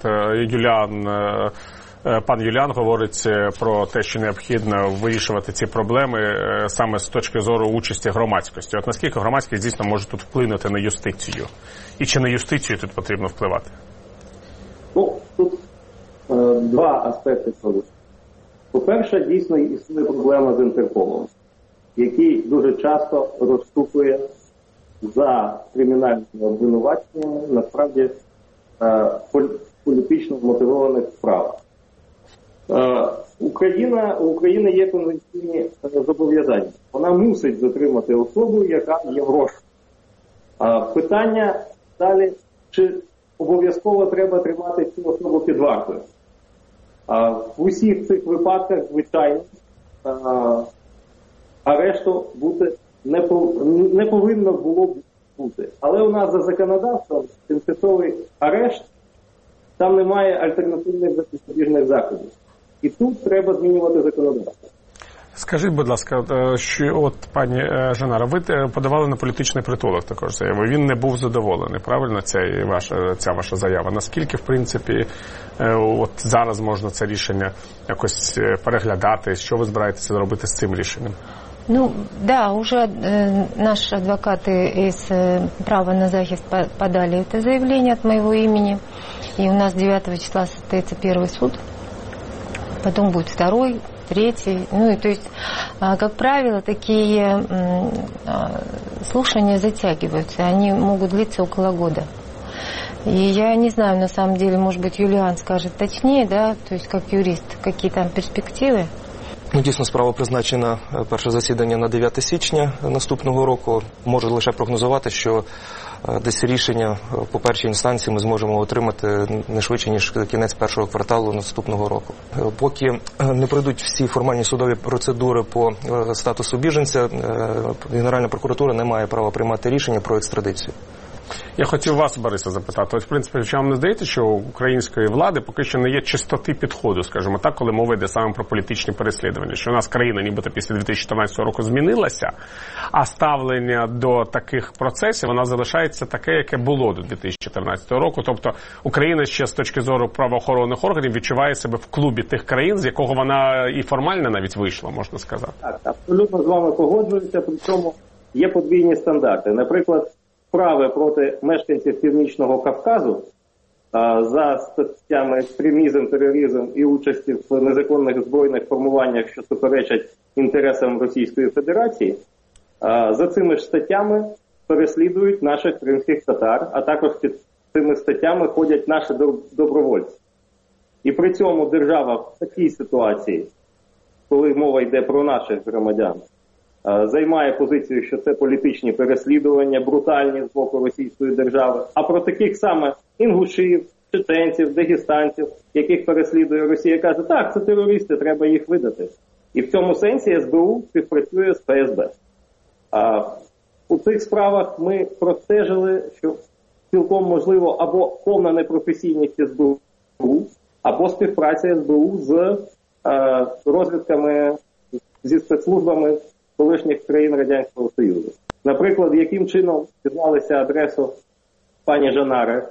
пан Юліан говорить про те, що необхідно вирішувати ці проблеми саме з точки зору участі громадськості. От наскільки громадськість дійсно може тут вплинути на юстицію? І чи на юстицію тут потрібно впливати? Тут два аспекти цього. По-перше, дійсно існує проблема з Інтерполом, який дуже часто розступує за кримінальними обвинуваченнями, насправді, політично вмотивованих справах. У України є конвенційні зобов'язання. Вона мусить затримати особу, яка є в розшуку. Питання далі, чи обов'язково треба тримати цю особу під вартою. В усіх цих випадках, звичайно, арешту не повинно було бути. Але у нас за законодавством тимчасовий арешт, там немає альтернативних запобіжних заходів. І тут треба змінювати законодавство. Скажіть, будь ласка, що пані Женара, ви подавали на політичний притулок також заяву. Він не був задоволений, правильно, ця ваша заява? Наскільки, в принципі, от зараз можна це рішення якось переглядати? Що ви збираєтеся зробити з цим рішенням? Да, уже наши адвокаты из права на захист подали это заявление от моего имени. И у нас 9 числа состоится первый суд. Потом будет второй, третий. То есть, как правило, такие слушания затягиваются. Они могут длиться около года. И я не знаю, на самом деле, может быть, Юлиан скажет точнее, да, то есть, как юрист, какие там перспективы. Дійсно, справа призначена перше засідання на 9 січня наступного року. Можу лише прогнозувати, що десь рішення по першій інстанції ми зможемо отримати не швидше, ніж кінець першого кварталу наступного року. Поки не пройдуть всі формальні судові процедури по статусу біженця, Генеральна прокуратура не має права приймати рішення про екстрадицію. Я хотів вас, Бориса, запитати. Ось, в принципі, чи вам не здається, що у української влади поки що не є чистоти підходу, скажімо так, коли мова йде саме про політичні переслідування, що у нас країна нібито після 2014 року змінилася, а ставлення до таких процесів, вона залишається таке, яке було до 2014 року. Тобто Україна ще з точки зору правоохоронних органів відчуває себе в клубі тих країн, з якого вона і формально навіть вийшла, можна сказати. Так, абсолютно з вами погоджуюся, при цьому є подвійні стандарти. Наприклад, справи проти мешканців Північного Кавказу за статтями екстремізм, тероризм і участі в незаконних збройних формуваннях, що суперечать інтересам Російської Федерації, за цими ж статтями переслідують наших кримських татар, а також під цими статтями ходять наші добровольці. І при цьому держава в такій ситуації, коли мова йде про наших громадян, займає позицію, що це політичні переслідування, брутальні з боку Російської держави. А про таких саме інгушів, чеченців, дагестанців, яких переслідує Росія, каже, так, це терористи, треба їх видати. І в цьому сенсі СБУ співпрацює з ФСБ. У цих справах ми простежили, що цілком можливо або повна непрофесійність СБУ, або співпраця СБУ з розвідками, зі спецслужбами колишніх країн Радянського Союзу. Наприклад, яким чином дізналися адресу пані Жанари,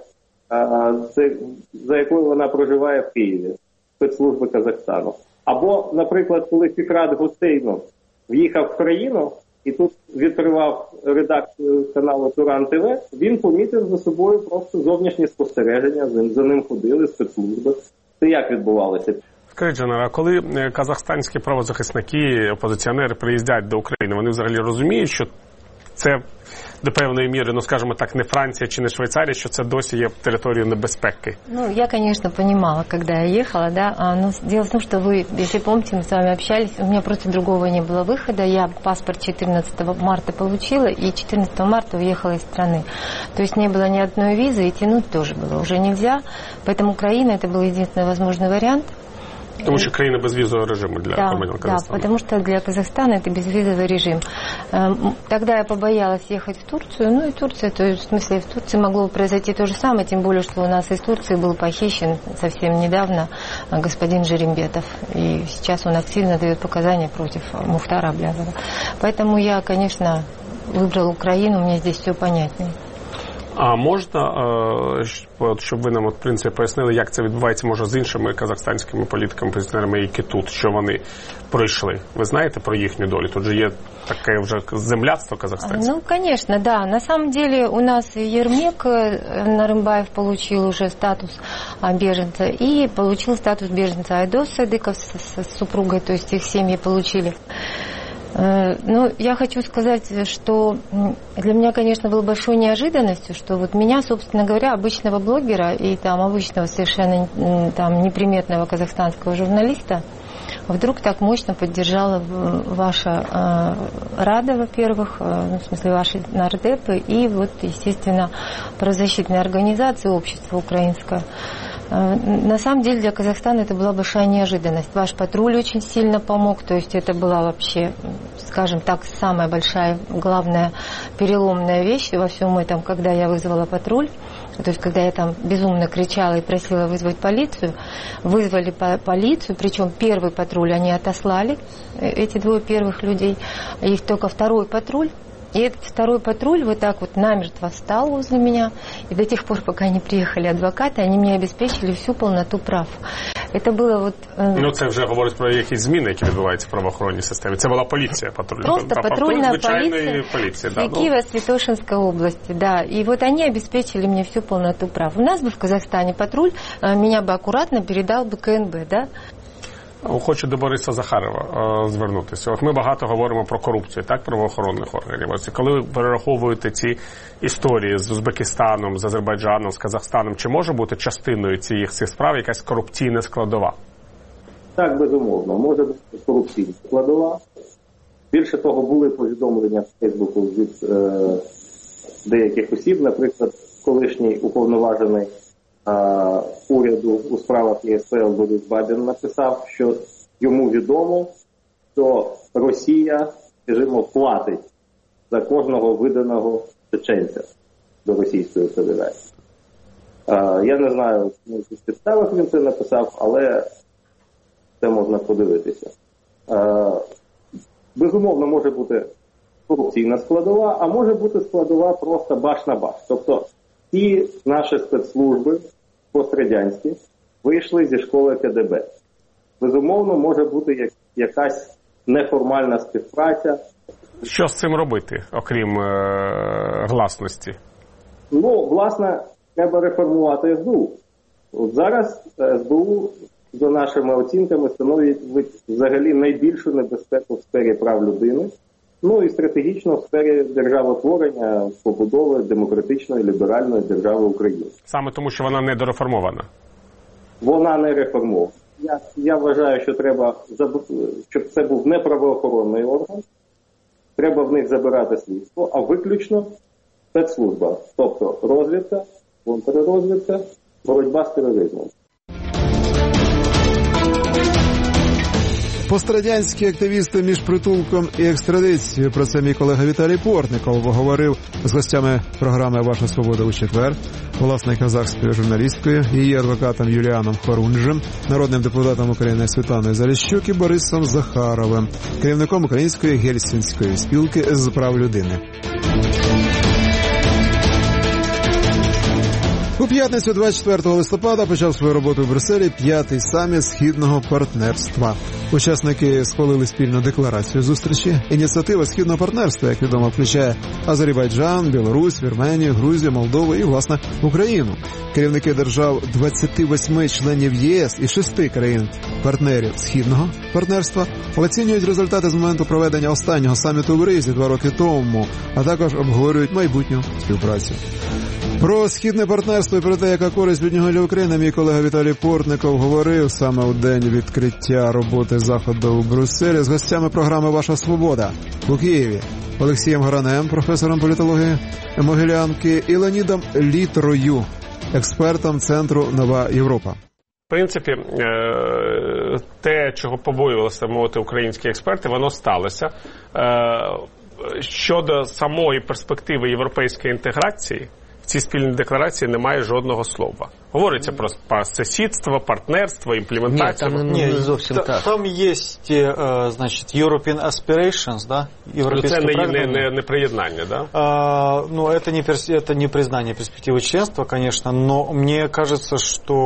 за якою вона проживає в Києві, спецслужби Казахстану. Або, наприклад, коли Фікрат Гусейнов в'їхав в країну і тут відкривав редакцію каналу Туран ТВ, він помітив за собою просто зовнішні спостереження, за ним ходили спецслужби. Це як відбувалося? Скажіть, Жанара, коли казахстанські правозахисники, опозиціонери приїздять до України, вони взагалі розуміють, що це до певної міри, ну, скажімо так, не Франція чи не Швейцарія, що це досі є територією небезпеки? Ну, я, конечно, понимала, когда я ехала, да, но дело в том, что вы, если помните, мы с вами общались, у меня просто другого не было выхода, я паспорт 14 марта получила и 14 марта уехала из страны. То есть не было ни одной визы, и тянуть тоже было уже нельзя, поэтому Украина это был единственный возможный вариант. Потому что країна безвизового режима для громадян Казахстана. Да, потому что для Казахстана это безвизовый режим. Тогда я побоялась ехать в Турцию, ну и Турция, то есть в смысле в Турции могло произойти то же самое, тем более, что у нас из Турции был похищен совсем недавно господин Жеримбетов, и сейчас он активно дает показания против Мухтара Аблязова. Поэтому я, конечно, выбрала Украину, мне здесь все понятнее. А можна, щоб ви нам, в принципі, пояснили, як це відбувається, може, з іншими казахстанськими політиками, позиціонерами, які тут, що вони пройшли? Ви знаєте про їхню долю? Тут же є таке вже земляцтво казахстанське. Ну, конечно, да. На самом деле у нас Ермек Нарымбаев получил уже статус беженца и получил статус беженца Айдос Садыков с супругой, то есть их семьи получили. Ну, я хочу сказать, что для меня, конечно, было большой неожиданностью, что вот меня, собственно говоря, обычного блогера и там обычного совершенно там неприметного казахстанского журналиста вдруг так мощно поддержала ваша Рада, во-первых, ну, в смысле ваши нардепы и вот, естественно, правозащитные организации, общество украинское. На самом деле для Казахстана это была большая неожиданность. Ваш патруль очень сильно помог, то есть это была вообще, скажем так, самая большая, главная переломная вещь во всем этом, когда я вызвала патруль. То есть, когда я там безумно кричала и просила вызвать полицию, вызвали полицию, причем первый патруль они отослали, эти двое первых людей, и только второй патруль. И этот второй патруль вот так вот намертво встал возле меня, и до тех пор, пока не приехали адвокаты, они мне обеспечили всю полноту прав. Это было вот... Ну, це вже говорить про якісь зміни, які відбуваються в правоохоронній системі. Це була поліція, патрульна. Просто патрульная полиция да, Киево-Святошинской области, да. И вот они обеспечили мне всю полноту прав. У нас бы в Казахстане патруль меня бы аккуратно передал бы КНБ, да. Хочу до Бориса Захарова звернутися. От ми багато говоримо про корупцію, так, правоохоронних органів. Ось коли ви перераховуєте ці історії з Узбекистаном, з Азербайджаном, з Казахстаном, чи може бути частиною цих справ якась корупційна складова? Так, безумовно, може бути корупційна складова. Більше того, були повідомлення в Фейсбуку від деяких осіб, наприклад, колишній уповноважений уряду у справах ЄСПЛ Борис Бабін написав, що йому відомо, що Росія, скажімо, платить за кожного виданого чеченця. до Російської Федерації. Я не знаю, на яких підставах він це написав, але це можна подивитися. Безумовно, може бути корупційна складова, а може бути складова просто баш на баш. Тобто ті наші спецслужби пострадянські вийшли зі школи КДБ. Безумовно, може бути якась неформальна співпраця. Що з цим робити, окрім гласності? Ну, власне, треба реформувати СБУ. От зараз СБУ, за нашими оцінками, становить взагалі найбільшу небезпеку в сфері прав людини, ну і стратегічно в сфері державотворення, побудови демократичної, ліберальної держави України. Саме тому, що вона недореформована? Вона не реформована. Я вважаю, що треба, щоб це був не правоохоронний орган, треба в них забирати слідство, а виключно спецслужба, тобто розвідка, контррозвідка, боротьба з тероризмом. Пострадянські активісти між притулком і екстрадицією. Про це мій колега Віталій Портников говорив з гостями програми «Ваша свобода» у четвер, власне казахською журналісткою, її адвокатом Юліаном Хорунжем, народним депутатом України Світланою Заліщук і Борисом Захаровим, керівником Української Гельсінської спілки з прав людини. У п'ятницю 24 листопада почав свою роботу в Брюсселі 5-й саміт Східного партнерства. Учасники схвалили спільну декларацію зустрічі. Ініціатива Східного партнерства, як відомо, включає Азербайджан, Білорусь, Вірменію, Грузію, Молдову і, власне, Україну. Керівники держав 28 членів ЄС і 6 країн-партнерів Східного партнерства оцінюють результати з моменту проведення останнього саміту в Ризі 2 роки тому, а також обговорюють майбутню співпрацю. Про Східне партнерство і про те, яка користь від нього для України, мій колега Віталій Портников говорив саме у день відкриття роботи заходу у Брюсселі з гостями програми «Ваша свобода» у Києві. Олексієм Горанем, професором політології Могилянки, і Леонідом Літрою, експертом Центру «Нова Європа». В принципі, те, чого побоювалися мовити українські експерти, воно сталося. Щодо самої перспективи європейської інтеграції, в цій спільній декларації немає жодного слова. Говориться про сусідство, партнерство, імплементацію. Ні, там зовсім так. Там є, значить, European Aspirations, да? Це не приєднання, да? Ну, это не признание перспективы членства, конечно, но мне кажется,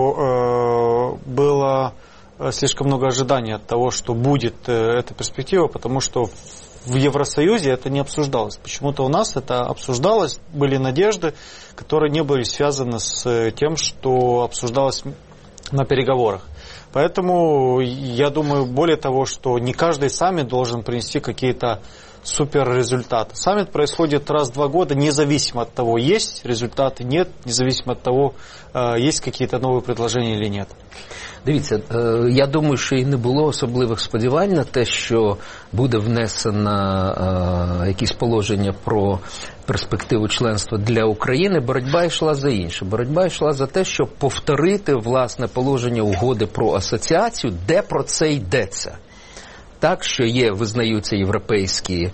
что было слишком много ожиданий от того, что будет эта перспектива, потому что в Евросоюзе это не обсуждалось. Почему-то у нас это обсуждалось, были надежды, которые не были связаны с тем, что обсуждалось на переговорах. Поэтому я думаю, более того, что не каждый саммит должен принести какие-то суперрезультаты. Саммит происходит раз в 2 года, независимо от того, есть результаты, нет, независимо от того, есть какие-то новые предложения или нет. Дивіться, я думаю, що і не було особливих сподівань на те, що буде внесено якісь положення про перспективу членства для України. Боротьба йшла за інше. Боротьба йшла за те, щоб повторити, власне, положення угоди про асоціацію, де про це йдеться. Так, що визнаються європейські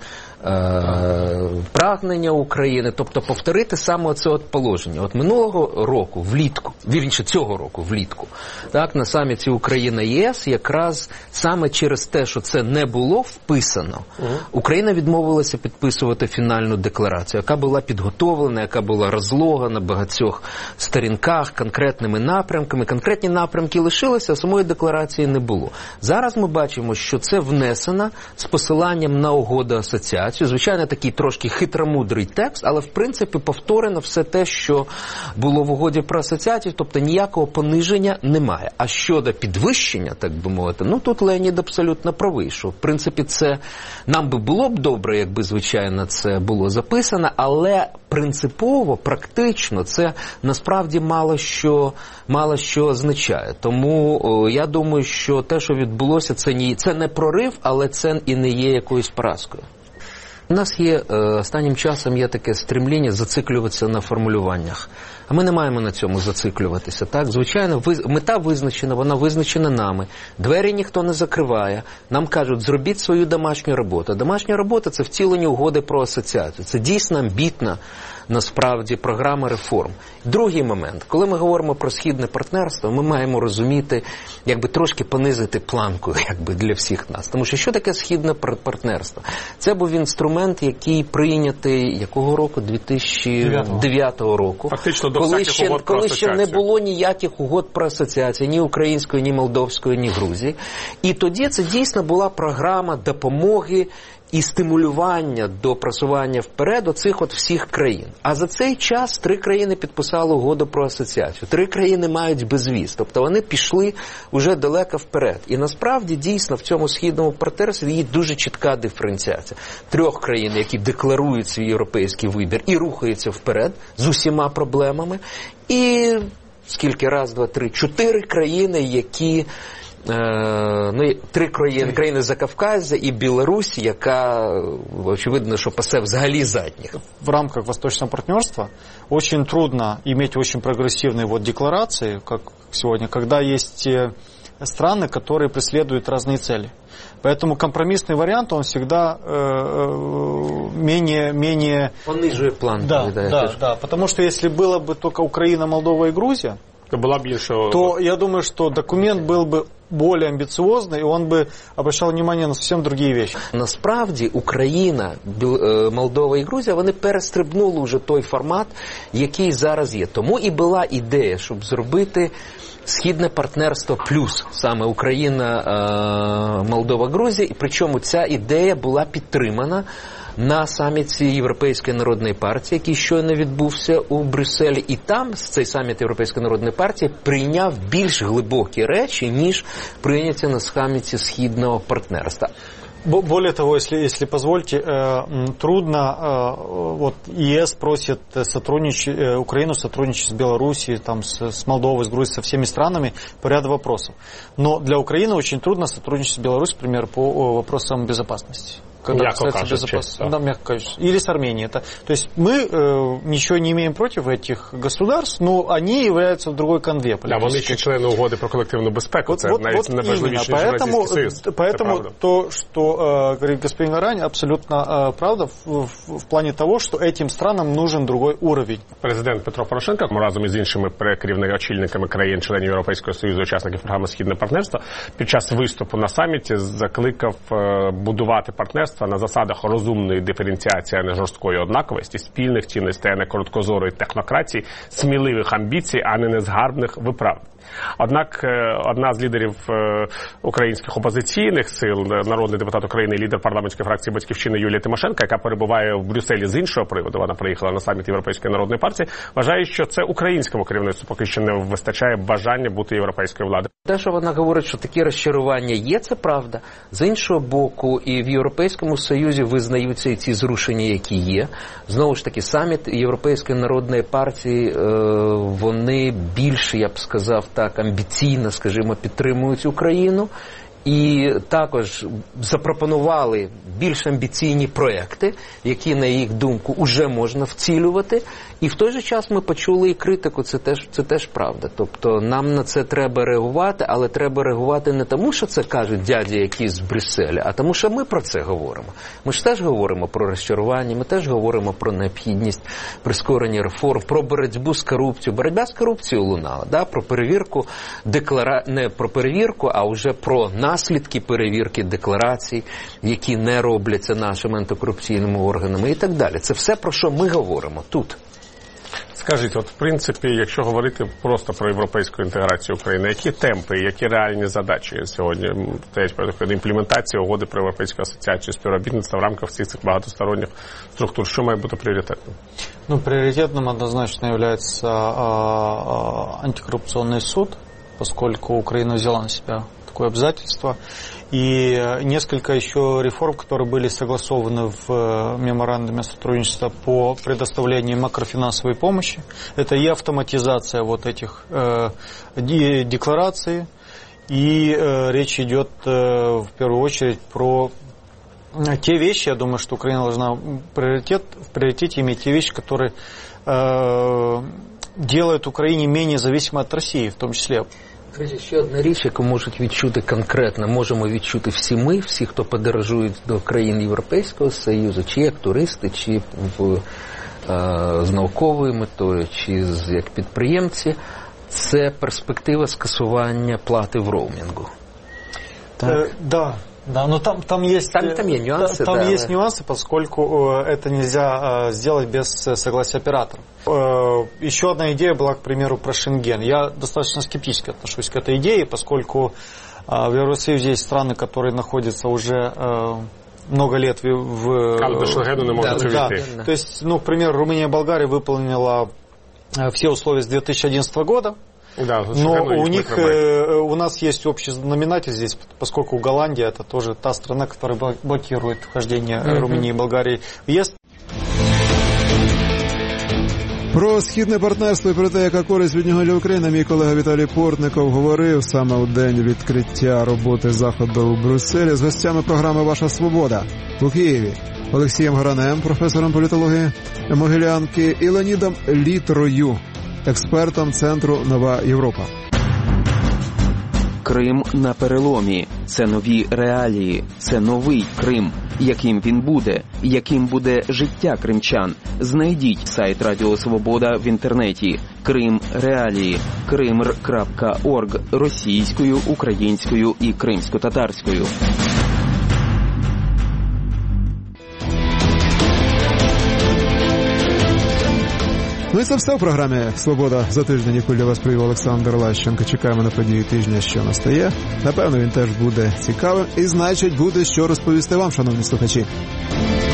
прагнення України, тобто повторити саме оце положення. От минулого року, влітку, вірніше цього року, влітку, так, на саміті Україна-ЄС, якраз саме через те, що це не було вписано, Україна відмовилася підписувати фінальну декларацію, яка була підготовлена, яка була розлога на багатьох сторінках, конкретними напрямками. Конкретні напрямки лишилися, а самої декларації не було. Зараз ми бачимо, що це внесено з посиланням на угоду асоціації. Звичайно, такий трошки хитромудрий текст, але в принципі повторено все те, що було в угоді про асоціацію, тобто ніякого пониження немає. А щодо підвищення, так би мовити, ну тут Леонід абсолютно правий, що в принципі це нам би було б добре, якби звичайно це було записано, але принципово, практично це насправді мало що означає. Тому я думаю, що те, що відбулося, це не прорив, але це і не є якоюсь поразкою. У нас останнім часом є таке стремління зациклюватися на формулюваннях. А ми не маємо на цьому зациклюватися. Так? Звичайно, мета визначена, вона визначена нами. Двері ніхто не закриває. Нам кажуть, зробіть свою домашню роботу. Домашня робота – це втілення угоди про асоціацію. Це дійсно амбітна насправді програма реформ. Другий момент, коли ми говоримо про східне партнерство, ми маємо розуміти, якби трошки понизити планку, якби для всіх нас. Тому що таке східне партнерство? Це був інструмент, який прийнятий якого року? 2009 року. Фактично до всяких угод про асоціацію. Коли ще не було ніяких угод про асоціацію, ні української, ні молдовської, ні Грузії. І тоді це дійсно була програма допомоги і стимулювання до просування вперед оцих от всіх країн. А за цей час 3 країни підписали угоду про асоціацію. 3 країни мають безвіз. Тобто вони пішли уже далеко вперед. І насправді дійсно в цьому східному партнерстві є дуже чітка диференціація. 3 країн, які декларують свій європейський вибір і рухаються вперед з усіма проблемами. І скільки? Раз, два, три. 4 країни, які... 3 країни Закавказья і Білорусь, яка, очевидно, що пасе взагалі задніх. В рамках Восточного партнерства очень трудно иметь очень прогрессивные декларации, как сегодня, когда есть страны, которые преследуют разные цели. Поэтому компромиссный вариант, он всегда менее... Понижує план. Да, потому что если было бы только Украина, Молдова и Грузия, то я думаю, что документ был бы более амбициозный, и он бы обращал внимание на совсем другие вещи. Насправді Україна, Молдова і Грузія, вони перестрибнули вже той формат, який зараз є. Тому і була ідея, щоб зробити східне партнерство плюс, саме Україна, Молдова, Грузія, і причому ця ідея була підтримана на саміті Європейської народної партії, який щойно відбувся у Брюсселі. І там цей саміт Європейської народної партії прийняв більш глибокі речі, ніж прийняті на саміті східного партнерства. Более того, если позвольте, трудно, вот ЕС просит Украину сотрудничать с Белоруссией, там, с Молдовой, с Грузией, со всеми странами по ряду вопросов. Но для Украины очень трудно сотрудничать с Беларусью, например, по вопросам безопасности. Когда касается безопасности. Да, мягко кажется. Или с Арменией. То есть мы ничего не имеем против этих государств, но они являются в другой конве. Да, вони ще члени угоди про колективну безпеку. Це навіть найважливіше, ніж Європейський Союз. Поэтому то, что говорит господин Гарань, абсолютно правда в плане того, что этим странам нужен другой уровень. Президент Петро Порошенко разом із іншими очільниками країн-членів Європейського Союзу, учасників програми «Східне партнерство», під час виступу на саміті закликав будувати партнерство на засадах розумної диференціації, а не жорсткої однаковості, спільних цінностей, а не короткозорої технократії, сміливих амбіцій, а не незгарбних виправдань. Однак одна з лідерів українських опозиційних сил, народний депутат України, лідер парламентської фракції «Батьківщина» Юлія Тимошенко, яка перебуває в Брюсселі з іншого приводу, вона приїхала на саміт Європейської народної партії, вважає, що це українському керівництву поки що не вистачає бажання бути європейською владою. Те, що вона говорить, що такі розчарування є, це правда. З іншого боку, і в Європейському Союзі визнаються і ці зрушення, які є. Знову ж таки, саміт Європейської народної партії, вони більше, я б сказав так, амбіційно, скажімо, підтримують Україну. І також запропонували більш амбіційні проекти, які, на їх думку, вже можна вцілювати. І в той же час ми почули і критику, це теж правда. Тобто нам на це треба реагувати, але треба реагувати не тому, що це кажуть дяді якісь з Брюсселя, а тому, що ми про це говоримо. Ми ж теж говоримо про розчарування, ми теж говоримо про необхідність прискорення реформ, про боротьбу з корупцією. Боротьба з корупцією лунала, да? Про перевірку, не про перевірку, а вже про наслідки перевірки декларацій, які не робляться нашими антикорупційними органами і так далі. Це все, про що ми говоримо тут. Скажіть, от в принципі, якщо говорити просто про європейську інтеграцію України, які темпи, які реальні задачі сьогодні стоять перед імплементацією угоди про європейську асоціацію, співробітництва в рамках цих багатосторонніх структур? Що має бути пріоритетним? Приоритетным однозначно является антикоррупционный суд, поскольку Украина взяла на себя такое обязательство. И несколько еще реформ, которые были согласованы в меморандуме сотрудничества по предоставлению макрофинансовой помощи. Это и автоматизация вот этих деклараций, и речь идет в первую очередь про те вещи, я думаю, что Украина должна в приоритете иметь те вещи, которые делают Украине менее зависимой от России, в том числе. Ще одна річ, яку можуть відчути конкретно, можемо відчути всі ми, всі, хто подорожують до країн Європейського Союзу, чи як туристи, чи в з науковою метою, чи як підприємці, це перспектива скасування плати в роумінгу. Да, но там есть нюансы. Там есть нюансы, поскольку это нельзя сделать без согласия оператора. Еще одна идея была, к примеру, про Шенген. Я достаточно скептически отношусь к этой идее, поскольку в Евросоюзе есть страны, которые находятся уже много лет в... до Шенгену не могут войти. То есть, к примеру, Румыния и Болгария выполнила все условия с 2011 года. Да, но у нас есть общий знаменатель здесь, поскольку Голландия это тоже та страна, которая блокирует вхождение Румынии и Болгарии в ЕС. Про східне партнерство і про те, яка користь від нього для України, мій колега Віталій Портников говорив саме у день відкриття роботи заходу у Брюсселі з гостями програми «Ваша свобода» у Києві. Олексієм Гранем, професором політології Могилянки, і Леонідом Літрою, експертом Центру «Нова Європа». Крим на переломі. Це нові реалії. Це новий Крим. Яким він буде? Яким буде життя кримчан? Знайдіть сайт Радіо Свобода в інтернеті. Крим реалії. krimr.org російською, українською і кримсько-татарською. Ну і це все в програмі «Свобода за тиждень», яку для вас привів Олександр Лащенко. Чекаємо на події тижня, що настає. Напевно, він теж буде цікавим і, значить, буде що розповісти вам, шановні слухачі.